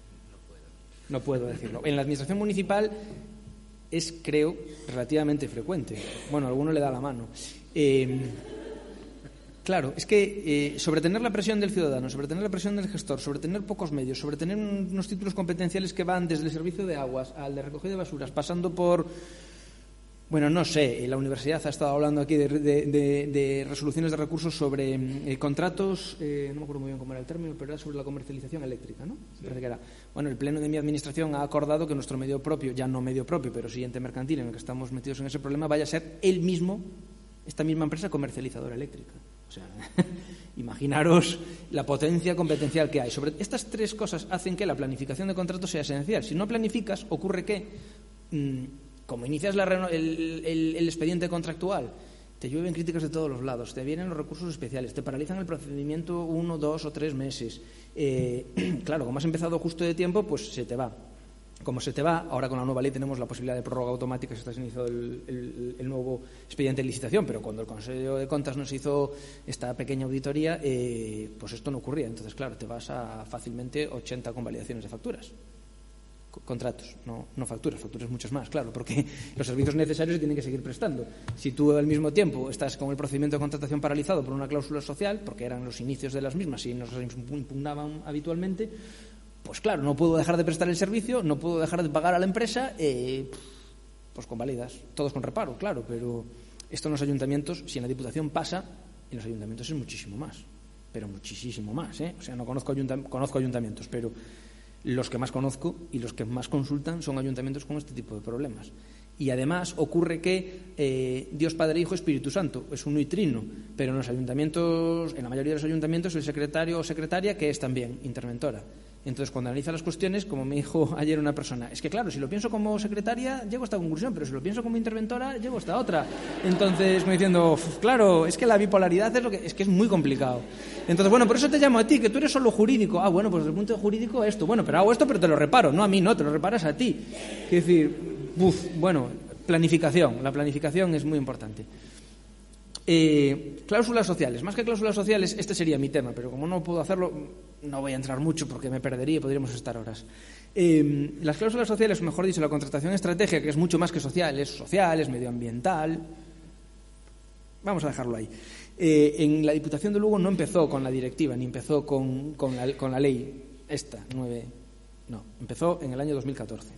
No puedo decirlo. En la administración municipal es, creo, relativamente frecuente. Bueno, a alguno le da la mano. Eh, claro, es que eh, sobretener la presión del ciudadano, sobretener la presión del gestor, sobretener pocos medios, sobretener unos títulos competenciales que van desde el servicio de aguas al de recogida de basuras, pasando por... Bueno, no sé, la universidad ha estado hablando aquí de, de, de, de resoluciones de recursos sobre eh, contratos, eh, no me acuerdo muy bien cómo era el término, pero era sobre la comercialización eléctrica, ¿no? Sí. Parece que era. Bueno, el Pleno de mi administración ha acordado que nuestro medio propio, ya no medio propio, pero sí ente mercantil en el que estamos metidos en ese problema, vaya a ser él mismo, esta misma empresa comercializadora eléctrica. O sea, imaginaros la potencia competencial que hay. Sobre estas tres cosas hacen que la planificación de contratos sea esencial. Si no planificas, ocurre que... Mmm, como inicias la, el, el, el expediente contractual, te llueven críticas de todos los lados, te vienen los recursos especiales, te paralizan el procedimiento uno, dos o tres meses. Eh, claro, como has empezado justo de tiempo, pues se te va. Como se te va, ahora con la nueva ley tenemos la posibilidad de prórroga automática si estás iniciado el, el, el nuevo expediente de licitación, pero cuando el Consejo de Contas nos hizo esta pequeña auditoría, eh, pues esto no ocurría. Entonces, claro, te vas a fácilmente ochenta convalidaciones de facturas. Contratos, no, no facturas, facturas muchas más, claro, porque los servicios necesarios se tienen que seguir prestando. Si tú al mismo tiempo estás con el procedimiento de contratación paralizado por una cláusula social, porque eran los inicios de las mismas y nos impugnaban habitualmente, pues claro, no puedo dejar de prestar el servicio, no puedo dejar de pagar a la empresa, eh, pues convalidas, todos con reparo, claro, pero esto en los ayuntamientos, si en la Diputación pasa, en los ayuntamientos es muchísimo más, pero muchísimo más, ¿eh? O sea, no conozco, ayuntam- conozco ayuntamientos, pero los que más conozco y los que más consultan son ayuntamientos con este tipo de problemas. Y además ocurre que eh, Dios Padre, Hijo, Espíritu Santo es uno y trino, pero en los ayuntamientos, en la mayoría de los ayuntamientos, el secretario o secretaria que es también interventora. Entonces, cuando analiza las cuestiones, como me dijo ayer una persona, es que claro, si lo pienso como secretaria, llego a esta conclusión, pero si lo pienso como interventora, llego a esta otra. Entonces, como diciendo, claro, es que la bipolaridad es lo que es que es muy complicado. Entonces, bueno, por eso te llamo a ti, que tú eres solo jurídico. Ah, bueno, pues desde el punto de jurídico esto. Bueno, pero hago esto, pero te lo reparo. No a mí, no, te lo reparas a ti. Es decir, uf, bueno, planificación. La planificación es muy importante. Eh, cláusulas sociales. Más que cláusulas sociales, este sería mi tema, pero como no puedo hacerlo, no voy a entrar mucho porque me perdería y podríamos estar horas. Eh, las cláusulas sociales, o mejor dicho, la contratación estratégica, que es mucho más que social, es social, es medioambiental. Vamos a dejarlo ahí. Eh, en la Diputación de Lugo no empezó con la directiva, ni empezó con, con, la, con la ley esta, nueve, no, empezó en el año dos mil catorce.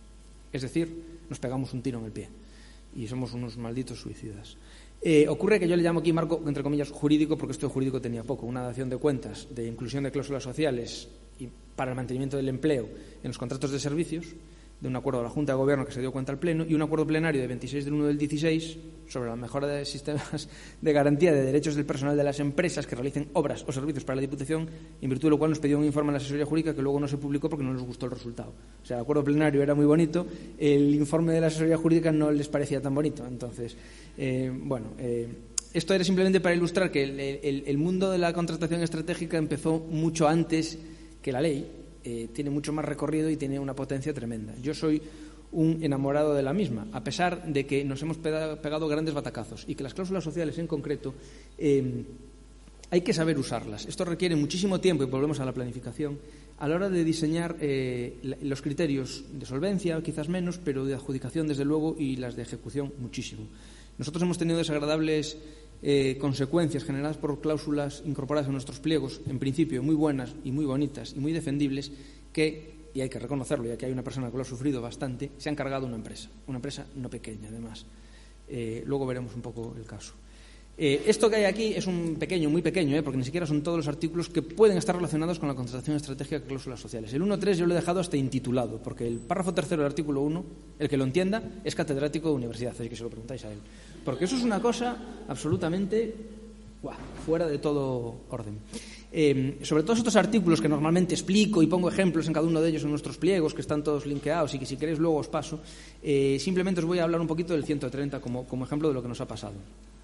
Es decir, nos pegamos un tiro en el pie y somos unos malditos suicidas. Eh, ocurre que yo le llamo aquí marco, entre comillas, jurídico, porque esto de jurídico tenía poco, una dación de cuentas de inclusión de cláusulas sociales y para el mantenimiento del empleo en los contratos de servicios, de un acuerdo de la Junta de Gobierno que se dio cuenta al Pleno, y un acuerdo plenario de veintiséis de uno del dieciséis sobre la mejora de sistemas de garantía de derechos del personal de las empresas que realicen obras o servicios para la Diputación, en virtud de lo cual nos pidió un informe a la asesoría jurídica que luego no se publicó porque no les gustó el resultado. O sea, el acuerdo plenario era muy bonito, el informe de la asesoría jurídica no les parecía tan bonito. Entonces, eh, bueno, eh, esto era simplemente para ilustrar que el, el, el mundo de la contratación estratégica empezó mucho antes que la ley. Eh, tiene mucho más recorrido y tiene una potencia tremenda. Yo soy un enamorado de la misma, a pesar de que nos hemos pegado grandes batacazos y que las cláusulas sociales en concreto eh, hay que saber usarlas. Esto requiere muchísimo tiempo, y volvemos a la planificación, a la hora de diseñar eh, los criterios de solvencia, quizás menos, pero de adjudicación desde luego, y las de ejecución muchísimo. Nosotros hemos tenido desagradables Eh, consecuencias generadas por cláusulas incorporadas en nuestros pliegos, en principio muy buenas y muy bonitas y muy defendibles, que, y hay que reconocerlo, ya que hay una persona que lo ha sufrido bastante, se han cargado una empresa, una empresa no pequeña además. Eh, luego veremos un poco el caso. Eh, esto que hay aquí es un pequeño, muy pequeño, eh, porque ni siquiera son todos los artículos que pueden estar relacionados con la contratación estratégica de cláusulas sociales. El uno punto tres yo lo he dejado hasta intitulado, porque el párrafo tercero del artículo uno, el que lo entienda, es catedrático de universidad, así que se lo preguntáis a él. Porque eso es una cosa absolutamente ¡buah!, fuera de todo orden. Eh, sobre todos estos artículos que normalmente explico y pongo ejemplos en cada uno de ellos en nuestros pliegos, que están todos linkeados y que si queréis luego os paso, eh, simplemente os voy a hablar un poquito del ciento treinta como, como ejemplo de lo que nos ha pasado.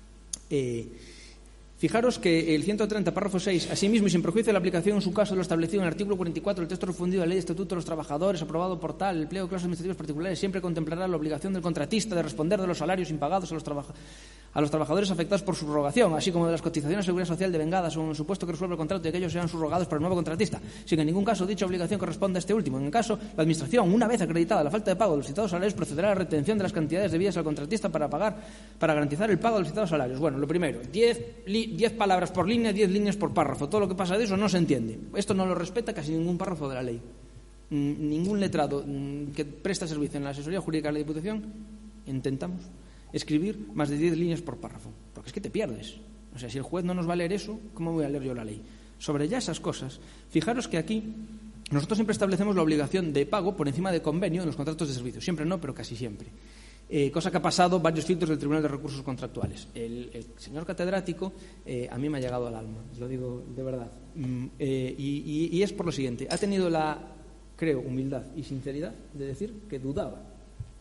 Eh, fijaros que el ciento treinta, párrafo seis, asimismo y sin perjuicio de la aplicación en su caso de lo establecido en el artículo cuarenta y cuatro del texto refundido de la Ley de Estatuto de los Trabajadores, aprobado por tal, el pliego de cláusulas administrativas particulares siempre contemplará la obligación del contratista de responder de los salarios impagados a los trabajadores a los trabajadores afectados por subrogación, así como de las cotizaciones de seguridad social devengadas o en el supuesto que resuelva el contrato y que ellos sean subrogados por el nuevo contratista, sin que en ningún caso dicha obligación corresponda a este último. En el caso, la Administración, una vez acreditada la falta de pago de los citados salarios, procederá a la retención de las cantidades debidas al contratista para pagar, para garantizar el pago de los citados salarios. Bueno, lo primero, diez palabras por línea, diez líneas por párrafo. Todo lo que pasa de eso no se entiende. Esto no lo respeta casi ningún párrafo de la ley. Ningún letrado que presta servicio en la asesoría jurídica de la Diputación, intentamos escribir más de diez líneas por párrafo, porque es que te pierdes. O sea, si el juez no nos va a leer eso, ¿cómo voy a leer yo la ley? Sobre ya esas cosas, fijaros que aquí nosotros siempre establecemos la obligación de pago por encima de convenio en los contratos de servicio. Siempre no, pero casi siempre. Eh, cosa que ha pasado varios filtros del Tribunal de Recursos Contractuales. El, el señor catedrático eh, a mí me ha llegado al alma, os lo digo de verdad. Mm, eh, y, y, y es por lo siguiente, ha tenido la, creo, humildad y sinceridad de decir que dudaba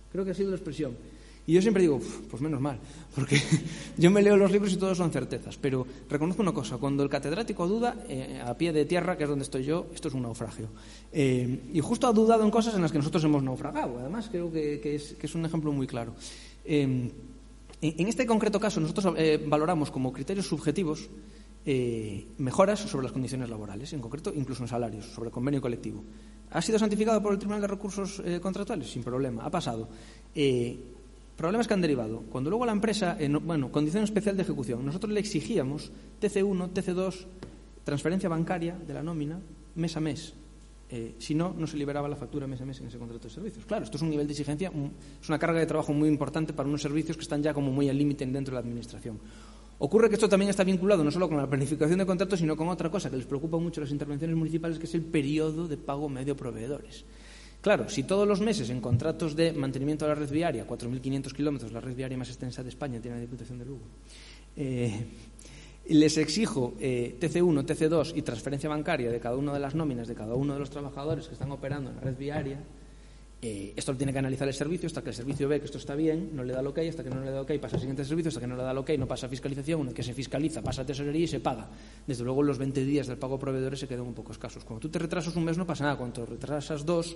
Creo que ha sido la expresión. Y yo siempre digo, pues menos mal, porque yo me leo los libros y todos son certezas, pero reconozco una cosa, cuando el catedrático duda, eh, a pie de tierra, que es donde estoy yo, esto es un naufragio. Eh, y justo ha dudado en cosas en las que nosotros hemos naufragado, además creo que, que, es, que es un ejemplo muy claro. Eh, en, en este concreto caso, nosotros eh, valoramos como criterios subjetivos eh, mejoras sobre las condiciones laborales, en concreto incluso en salarios, sobre el convenio colectivo. ¿Ha sido santificado por el Tribunal de Recursos eh, Contractuales? Sin problema, ha pasado. Eh, Problemas que han derivado. Cuando luego la empresa, en, bueno, condición especial de ejecución, nosotros le exigíamos T C uno, T C dos, transferencia bancaria de la nómina mes a mes. Eh, si no, no se liberaba la factura mes a mes en ese contrato de servicios. Claro, esto es un nivel de exigencia, un, es una carga de trabajo muy importante para unos servicios que están ya como muy al límite dentro de la administración. Ocurre que esto también está vinculado no solo con la planificación de contratos, sino con otra cosa que les preocupa mucho a las intervenciones municipales, que es el periodo de pago medio a proveedores. Claro, si todos los meses en contratos de mantenimiento de la red viaria, cuatro mil quinientos kilómetros, la red viaria más extensa de España, tiene la Diputación de Lugo, eh, les exijo eh, T C uno, T C dos y transferencia bancaria de cada una de las nóminas de cada uno de los trabajadores que están operando en la red viaria, eh, esto lo tiene que analizar el servicio hasta que el servicio ve que esto está bien, no le da el ok, hasta que no le da el ok pasa al siguiente servicio, hasta que no le da el ok no pasa a fiscalización, una vez que se fiscaliza pasa a tesorería y se paga. Desde luego los veinte días del pago a proveedores se quedan un poco escasos. Cuando tú te retrasas un mes no pasa nada, cuando te retrasas dos,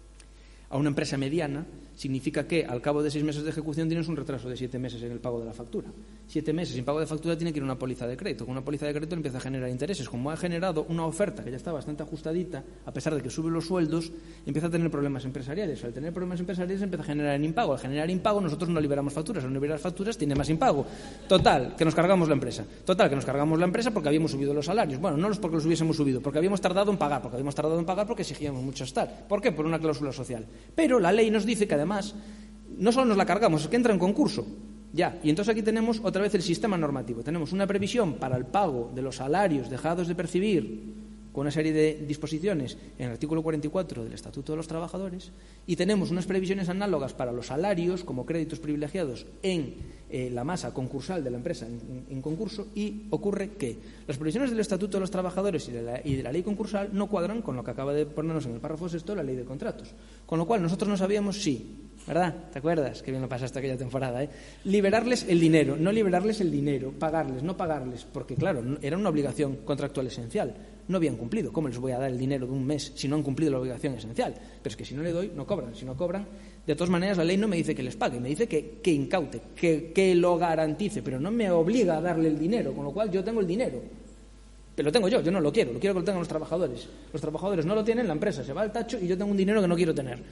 a una empresa mediana, significa que al cabo de seis meses de ejecución tienes un retraso de siete meses en el pago de la factura. Siete meses sin pago de factura tiene que ir una póliza de crédito. Con una póliza de crédito empieza a generar intereses. Como ha generado una oferta que ya está bastante ajustadita, a pesar de que suben los sueldos, empieza a tener problemas empresariales. Al tener problemas empresariales empieza a generar impago. Al generar impago nosotros no liberamos facturas. Al no liberar facturas tiene más impago. Total, que nos cargamos la empresa. Total, que nos cargamos la empresa porque habíamos subido los salarios. Bueno, no los porque los hubiésemos subido, porque habíamos tardado en pagar, porque habíamos tardado en pagar porque exigíamos mucho estar. ¿Por qué? Por una cláusula social. Pero la ley nos dice que además no solo nos la cargamos, es que entra en concurso. Ya, y entonces aquí tenemos otra vez el sistema normativo. Tenemos una previsión para el pago de los salarios dejados de percibir con una serie de disposiciones en el artículo cuarenta y cuatro del Estatuto de los Trabajadores y tenemos unas previsiones análogas para los salarios como créditos privilegiados en eh, la masa concursal de la empresa en, en, en concurso y ocurre que las previsiones del Estatuto de los Trabajadores y de, la, y de la ley concursal no cuadran con lo que acaba de ponernos en el párrafo sexto la ley de contratos. Con lo cual nosotros no sabíamos si, ¿verdad? ¿Te acuerdas? Qué bien lo pasaste aquella temporada, ¿eh? Liberarles el dinero, no liberarles el dinero, pagarles, no pagarles, porque claro, era una obligación contractual esencial. No habían cumplido. ¿Cómo les voy a dar el dinero de un mes si no han cumplido la obligación esencial? Pero es que si no le doy, no cobran. Si no cobran, de todas maneras, la ley no me dice que les pague, me dice que, que incaute, que, que lo garantice, pero no me obliga a darle el dinero, con lo cual yo tengo el dinero. Pero lo tengo yo, yo no lo quiero, lo quiero que lo tengan los trabajadores. Los trabajadores no lo tienen, la empresa se va al tacho y yo tengo un dinero que no quiero tener.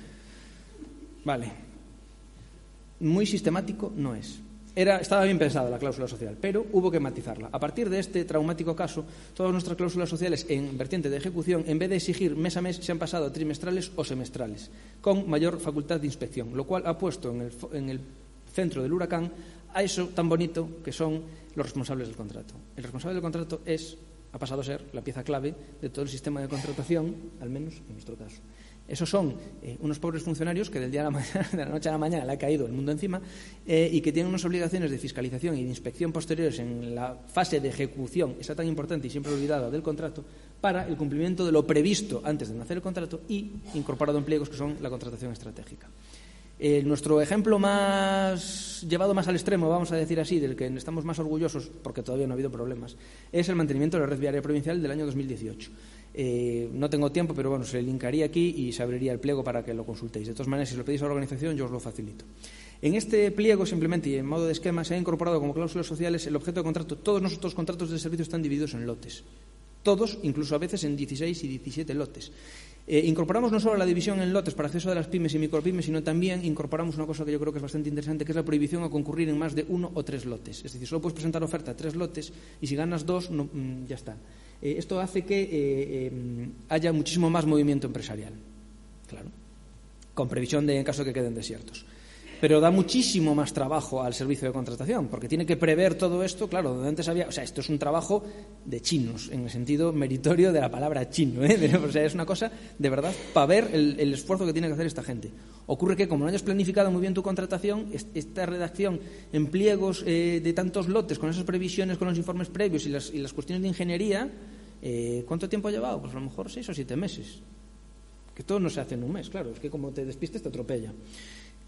Vale. Muy sistemático no es. Era, estaba bien pensada la cláusula social, pero hubo que matizarla. A partir de este traumático caso, todas nuestras cláusulas sociales en vertiente de ejecución, en vez de exigir mes a mes, se han pasado a trimestrales o semestrales, con mayor facultad de inspección, lo cual ha puesto en el, en el centro del huracán a eso tan bonito que son los responsables del contrato. El responsable del contrato es, ha pasado a ser la pieza clave de todo el sistema de contratación, al menos en nuestro caso. Esos son eh, unos pobres funcionarios que del día a la mañana, de la noche a la mañana le ha caído el mundo encima eh, y que tienen unas obligaciones de fiscalización y de inspección posteriores en la fase de ejecución, esa tan importante y siempre olvidada del contrato, para el cumplimiento de lo previsto antes de nacer el contrato y incorporado en pliegos que son la contratación estratégica. Eh, nuestro ejemplo más llevado más al extremo, vamos a decir así, del que estamos más orgullosos, porque todavía no ha habido problemas, es el mantenimiento de la red viaria provincial del año dos mil dieciocho. Eh, no tengo tiempo, pero bueno, se linkaría aquí y se abriría el pliego para que lo consultéis. De todas maneras, si lo pedís a la organización, yo os lo facilito. En este pliego, simplemente y en modo de esquema, se ha incorporado como cláusulas sociales el objeto de contrato. Todos nuestros contratos de servicio están divididos en lotes. Todos, incluso a veces en dieciséis y diecisiete lotes. Eh, incorporamos no solo la división en lotes para acceso de las pymes y micropymes, sino también incorporamos una cosa que yo creo que es bastante interesante, que es la prohibición a concurrir en más de uno o tres lotes. Es decir, solo puedes presentar oferta a tres lotes y si ganas dos, no, mmm, ya está. Eh, esto hace que eh, eh, haya muchísimo más movimiento empresarial, claro, con previsión de en caso de que queden desiertos. Pero da muchísimo más trabajo al servicio de contratación, porque tiene que prever todo esto, claro, donde antes había... O sea, esto es un trabajo de chinos, en el sentido meritorio de la palabra chino, ¿eh? O sea, es una cosa, de verdad, para ver el, el esfuerzo que tiene que hacer esta gente. Ocurre que, como no hayas planificado muy bien tu contratación, esta redacción en pliegos eh, de tantos lotes, con esas previsiones, con los informes previos y las, y las cuestiones de ingeniería, eh, ¿cuánto tiempo ha llevado? Pues a lo mejor seis o siete meses. Que todo no se hace en un mes, claro, es que como te despistes te atropella.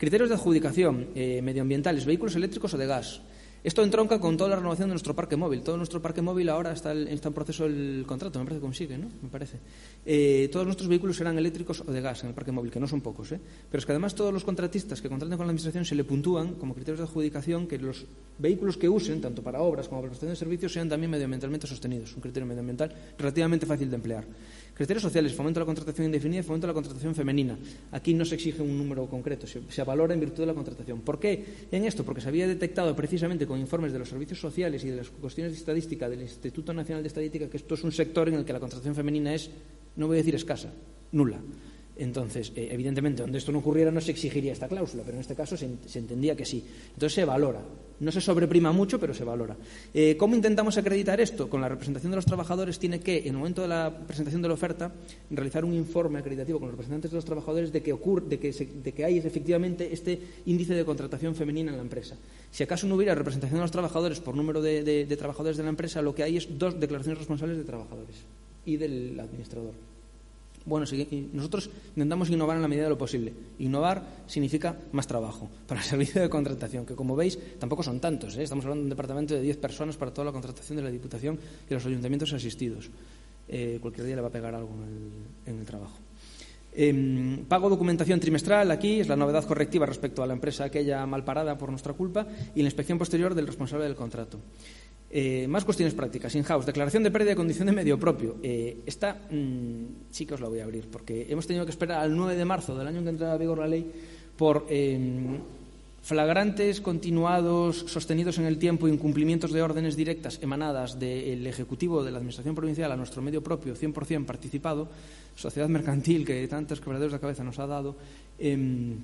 Criterios de adjudicación eh, medioambientales, vehículos eléctricos o de gas. Esto entronca con toda la renovación de nuestro parque móvil. Todo nuestro parque móvil ahora está, el, está en proceso el contrato, me parece que consigue, ¿no? Me parece. Eh, todos nuestros vehículos serán eléctricos o de gas en el parque móvil, que no son pocos, ¿eh? Pero es que además todos los contratistas que contraten con la Administración se le puntúan como criterios de adjudicación que los vehículos que usen, tanto para obras como para prestación de servicios, sean también medioambientalmente sostenidos. Un criterio medioambiental relativamente fácil de emplear. Criterios sociales, fomento de la contratación indefinida y fomento de la contratación femenina. Aquí no se exige un número concreto, se, se valora en virtud de la contratación. ¿Por qué en esto? Porque se había detectado precisamente con informes de los servicios sociales y de las cuestiones de estadística del Instituto Nacional de Estadística que esto es un sector en el que la contratación femenina es, no voy a decir escasa, nula. Entonces, eh, evidentemente, donde esto no ocurriera no se exigiría esta cláusula, pero en este caso se, se entendía que sí. Entonces se valora. No se sobreprima mucho, pero se valora. Eh, ¿Cómo intentamos acreditar esto? Con la representación de los trabajadores tiene que, en el momento de la presentación de la oferta, realizar un informe acreditativo con los representantes de los trabajadores de que, ocurre, de que, se, de que hay efectivamente este índice de contratación femenina en la empresa. Si acaso no hubiera representación de los trabajadores por número de, de, de trabajadores de la empresa, lo que hay es dos declaraciones responsables de trabajadores y del administrador. Bueno, nosotros intentamos innovar en la medida de lo posible. Innovar significa más trabajo para el servicio de contratación, que como veis tampoco son tantos, ¿eh? Estamos hablando de un departamento de diez personas para toda la contratación de la Diputación y los ayuntamientos asistidos. Eh, cualquier día le va a pegar algo en el, en el trabajo. Eh, pago documentación trimestral, aquí es la novedad correctiva respecto a la empresa aquella mal parada por nuestra culpa, y la inspección posterior del responsable del contrato. Eh, más cuestiones prácticas. In-house, declaración de pérdida de condición de medio propio. Eh, esta mmm, sí que os la voy a abrir, porque hemos tenido que esperar al nueve de marzo del año en que entraba en vigor la ley por eh, flagrantes, continuados, sostenidos en el tiempo, incumplimientos de órdenes directas emanadas del Ejecutivo de la Administración Provincial a nuestro medio propio, cien por ciento participado, sociedad mercantil que tantos quebraderos de cabeza nos ha dado. Eh,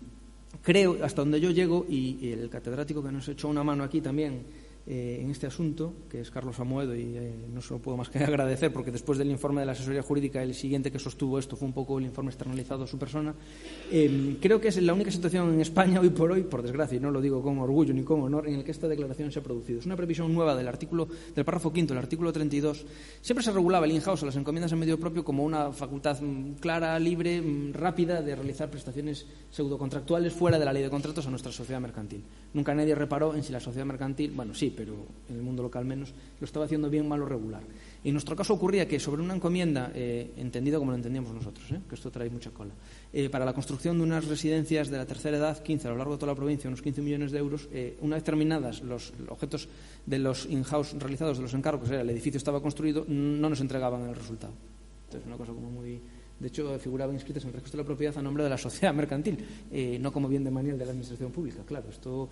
creo, hasta donde yo llego, y, y el catedrático que nos echó una mano aquí también, Eh, en este asunto, que es Carlos Amoedo, y eh, no se lo puedo más que agradecer, porque después del informe de la asesoría jurídica, el siguiente que sostuvo esto fue un poco el informe externalizado a su persona. Eh, creo que es la única situación en España hoy por hoy, por desgracia, y no lo digo con orgullo ni con honor, en el que esta declaración se ha producido. Es una previsión nueva del artículo del párrafo quinto, el artículo treinta y dos. Siempre se regulaba el in-house o las encomiendas en medio propio como una facultad clara, libre, rápida de realizar prestaciones pseudocontractuales fuera de la ley de contratos a nuestra sociedad mercantil. Nunca nadie reparó en si la sociedad mercantil, bueno, sí, pero en el mundo local menos, lo estaba haciendo bien, mal o regular. En nuestro caso ocurría que sobre una encomienda, eh, entendida como lo entendíamos nosotros, eh, que esto trae mucha cola, eh, para la construcción de unas residencias de la tercera edad, quince a lo largo de toda la provincia, unos quince millones de euros, eh, una vez terminadas los objetos de los in-house realizados, de los encargos, el edificio estaba construido, no nos entregaban el resultado. Entonces, una cosa como muy... De hecho, figuraban inscritas en el registro de la propiedad a nombre de la sociedad mercantil, eh, no como bien de manial de la Administración Pública. Claro, esto...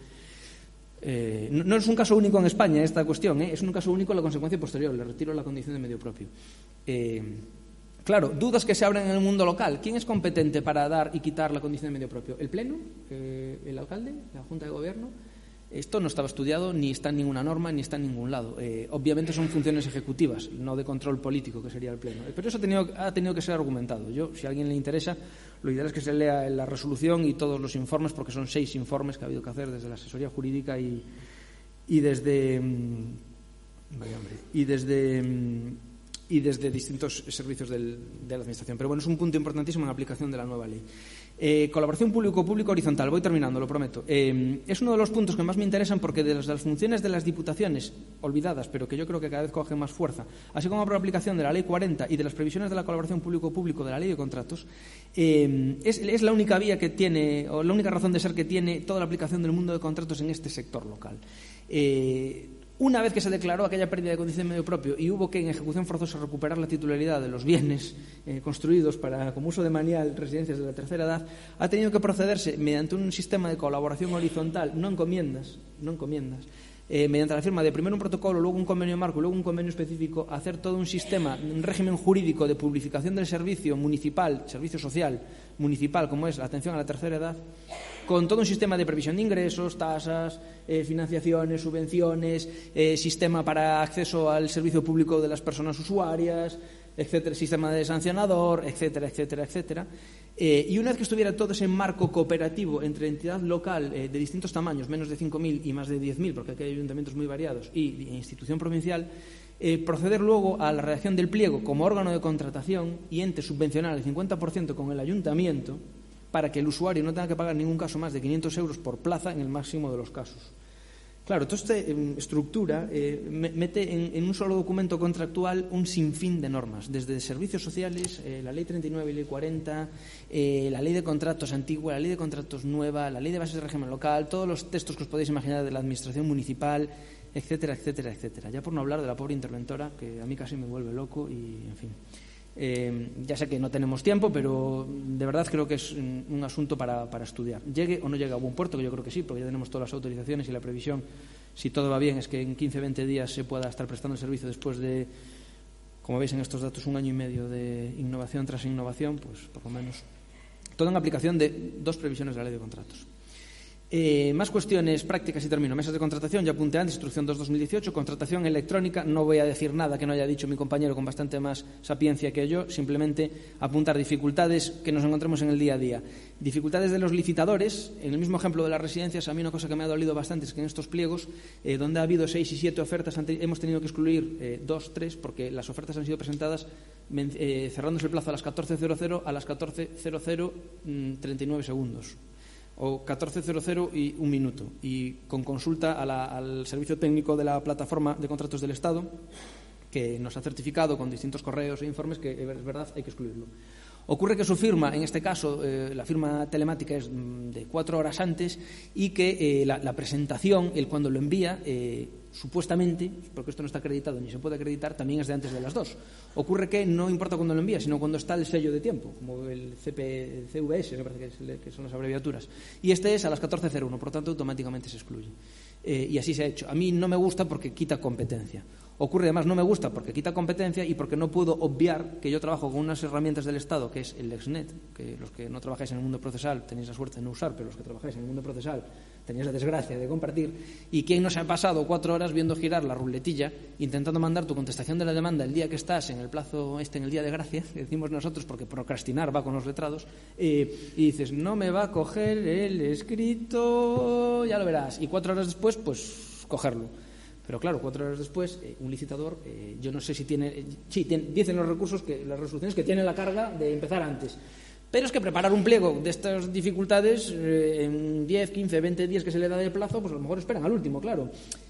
Eh, no, no es un caso único en España esta cuestión, ¿eh? Es un caso único la consecuencia posterior, le retiro la condición de medio propio. Eh, claro, dudas que se abren en el mundo local. ¿Quién es competente para dar y quitar la condición de medio propio? ¿El Pleno? Eh, ¿El alcalde? ¿La Junta de Gobierno? Esto no estaba estudiado, ni está en ninguna norma, ni está en ningún lado. Eh, obviamente son funciones ejecutivas, no de control político, que sería el Pleno. Pero eso ha tenido, ha tenido que ser argumentado. Yo, si a alguien le interesa, lo ideal es que se lea la resolución y todos los informes, porque son seis informes que ha habido que hacer desde la asesoría jurídica y, y desde... Vaya hombre, y desde... y desde distintos servicios del, de la Administración. Pero bueno, es un punto importantísimo en la aplicación de la nueva ley. Eh, colaboración público-público horizontal. Voy terminando, lo prometo. Eh, es uno de los puntos que más me interesan porque de las, de las funciones de las diputaciones, olvidadas, pero que yo creo que cada vez cogen más fuerza, así como por la aplicación de la Ley cuarenta y de las previsiones de la colaboración público-público de la Ley de Contratos, eh, es, es la única vía que tiene, o la única razón de ser que tiene toda la aplicación del mundo de contratos en este sector local. Eh, Una vez que se declaró aquella pérdida de condición de medio propio y hubo que en ejecución forzosa recuperar la titularidad de los bienes eh, construidos para como uso de manial residencias de la tercera edad, ha tenido que procederse mediante un sistema de colaboración horizontal, no encomiendas, no encomiendas, eh, mediante la firma de primero un protocolo, luego un convenio marco, luego un convenio específico, a hacer todo un sistema, un régimen jurídico de publificación del servicio municipal, servicio social municipal, como es la atención a la tercera edad, con todo un sistema de previsión de ingresos, tasas, eh, financiaciones, subvenciones, eh, sistema para acceso al servicio público de las personas usuarias, etcétera, sistema de sancionador, etcétera, etcétera, etcétera. Eh, y una vez que estuviera todo ese marco cooperativo entre entidad local eh, de distintos tamaños, menos de cinco mil y más de diez mil, porque aquí hay ayuntamientos muy variados, y, y institución provincial, eh, proceder luego a la redacción del pliego como órgano de contratación y ente subvencional al cincuenta por ciento con el ayuntamiento, para que el usuario no tenga que pagar en ningún caso más de quinientos euros por plaza en el máximo de los casos. Claro, toda esta eh, estructura eh, mete en, en un solo documento contractual un sinfín de normas, desde servicios sociales, eh, la Ley treinta y nueve y Ley cuarenta, eh, la Ley de Contratos antigua, la Ley de Contratos nueva, la Ley de Bases de Régimen Local, todos los textos que os podéis imaginar de la Administración Municipal, etcétera, etcétera, etcétera. Ya por no hablar de la pobre interventora, que a mí casi me vuelve loco y, en fin. Eh, ya sé que no tenemos tiempo, pero de verdad creo que es un, un asunto para, para estudiar. Llegue o no llegue a buen puerto, que yo creo que sí, porque ya tenemos todas las autorizaciones y la previsión, si todo va bien, es que en quince a veinte días se pueda estar prestando el servicio después de, como veis en estos datos, un año y medio de innovación tras innovación, pues por lo menos todo en aplicación de dos previsiones de la Ley de Contratos. Eh, más cuestiones prácticas y termino. Mesas de contratación, ya apunté antes, instrucción dos barra dos mil dieciocho, contratación electrónica. No voy a decir nada que no haya dicho mi compañero con bastante más sapiencia que yo, simplemente apuntar dificultades que nos encontremos en el día a día. Dificultades de los licitadores. En el mismo ejemplo de las residencias, a mí una cosa que me ha dolido bastante es que en estos pliegos, eh, donde ha habido seis y siete ofertas, hemos tenido que excluir eh, dos, tres, porque las ofertas han sido presentadas eh, cerrándose el plazo a las catorce cero cero a las catorce cero cero, treinta y nueve segundos. O catorce cero cero y un minuto, y con consulta a la, al servicio técnico de la plataforma de contratos del Estado, que nos ha certificado con distintos correos e informes que es verdad, hay que excluirlo. Ocurre que su firma, en este caso, eh, la firma telemática es de cuatro horas antes y que eh, la, la presentación, él cuando lo envía, eh, supuestamente, porque esto no está acreditado ni se puede acreditar, también es de antes de las dos. Ocurre que no importa cuándo lo envía, sino cuando está el sello de tiempo, como el C P, C V S, me parece que, es, que son las abreviaturas. Y este es a las catorce cero uno, por tanto, automáticamente se excluye. Eh, y así se ha hecho. A mí no me gusta porque quita competencia. Ocurre además, no me gusta porque quita competencia y porque no puedo obviar que yo trabajo con unas herramientas del Estado, que es el LexNet, que los que no trabajáis en el mundo procesal tenéis la suerte de no usar, pero los que trabajáis en el mundo procesal tenéis la desgracia de compartir. ¿Y quién no se ha pasado cuatro horas viendo girar la ruletilla, intentando mandar tu contestación de la demanda el día que estás en el plazo este, en el día de gracia, que decimos nosotros porque procrastinar va con los letrados, eh, y dices, no me va a coger el escrito, ya lo verás, y cuatro horas después, pues cogerlo. Pero claro, cuatro horas después, eh, un licitador, eh, yo no sé si tiene, eh, sí, tiene, dicen los recursos, que las resoluciones que tiene la carga de empezar antes. Pero es que preparar un pliego de estas dificultades eh, en diez, quince, veinte días que se le da de plazo, pues a lo mejor esperan al último, claro.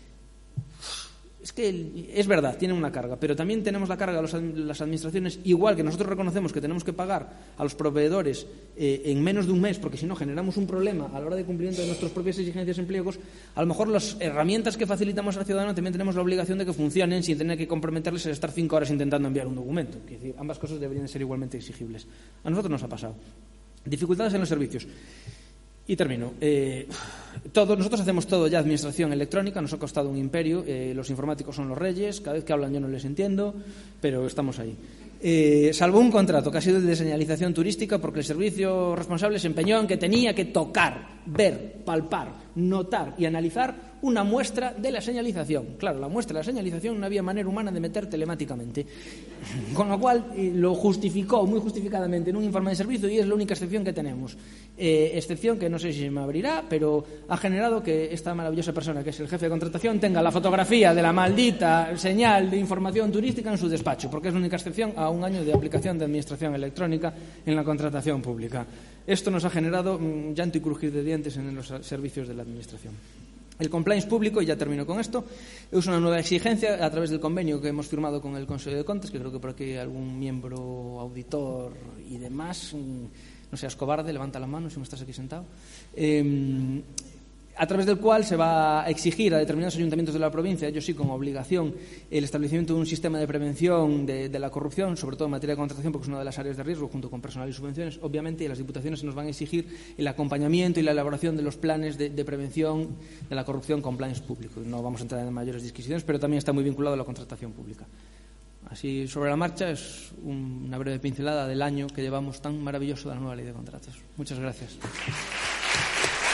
Es que es verdad, tiene una carga, pero también tenemos la carga de las administraciones, igual que nosotros reconocemos que tenemos que pagar a los proveedores eh, en menos de un mes, porque si no generamos un problema a la hora de cumplimiento de nuestras propias exigencias en pliegos. A lo mejor las herramientas que facilitamos al ciudadano también tenemos la obligación de que funcionen sin tener que comprometerles a estar cinco horas intentando enviar un documento. Es decir, ambas cosas deberían ser igualmente exigibles. A nosotros nos ha pasado. Dificultades en los servicios. Y termino. Eh, todo, nosotros hacemos todo ya administración electrónica, nos ha costado un imperio, eh, los informáticos son los reyes, cada vez que hablan yo no les entiendo, pero estamos ahí. Eh, salvo un contrato que ha sido el de señalización turística, porque el servicio responsable se empeñó en que tenía que tocar, ver, palpar, notar y analizar una muestra de la señalización. Claro, la muestra de la señalización no había manera humana de meter telemáticamente. Con lo cual lo justificó muy justificadamente en un informe de servicio y es la única excepción que tenemos. Eh, excepción que no sé si se me abrirá, pero ha generado que esta maravillosa persona, que es el jefe de contratación, tenga la fotografía de la maldita señal de información turística en su despacho, porque es la única excepción a un año de aplicación de administración electrónica en la contratación pública. Esto nos ha generado un llanto y crujir de dientes en los servicios de la administración. El compliance público, y ya termino con esto, es una nueva exigencia a través del convenio que hemos firmado con el Consejo de Contas, que creo que por aquí hay algún miembro auditor y demás, no seas cobarde, levanta la mano si no estás aquí sentado, eh, a través del cual se va a exigir a determinados ayuntamientos de la provincia, yo sí como obligación, el establecimiento de un sistema de prevención de, de la corrupción, sobre todo en materia de contratación, porque es una de las áreas de riesgo, junto con personal y subvenciones. Obviamente, y las diputaciones nos van a exigir el acompañamiento y la elaboración de los planes de, de prevención de la corrupción con planes públicos. No vamos a entrar en mayores disquisiciones, pero también está muy vinculado a la contratación pública. Así, sobre la marcha, es un, una breve pincelada del año que llevamos tan maravilloso de la nueva ley de contratos. Muchas gracias.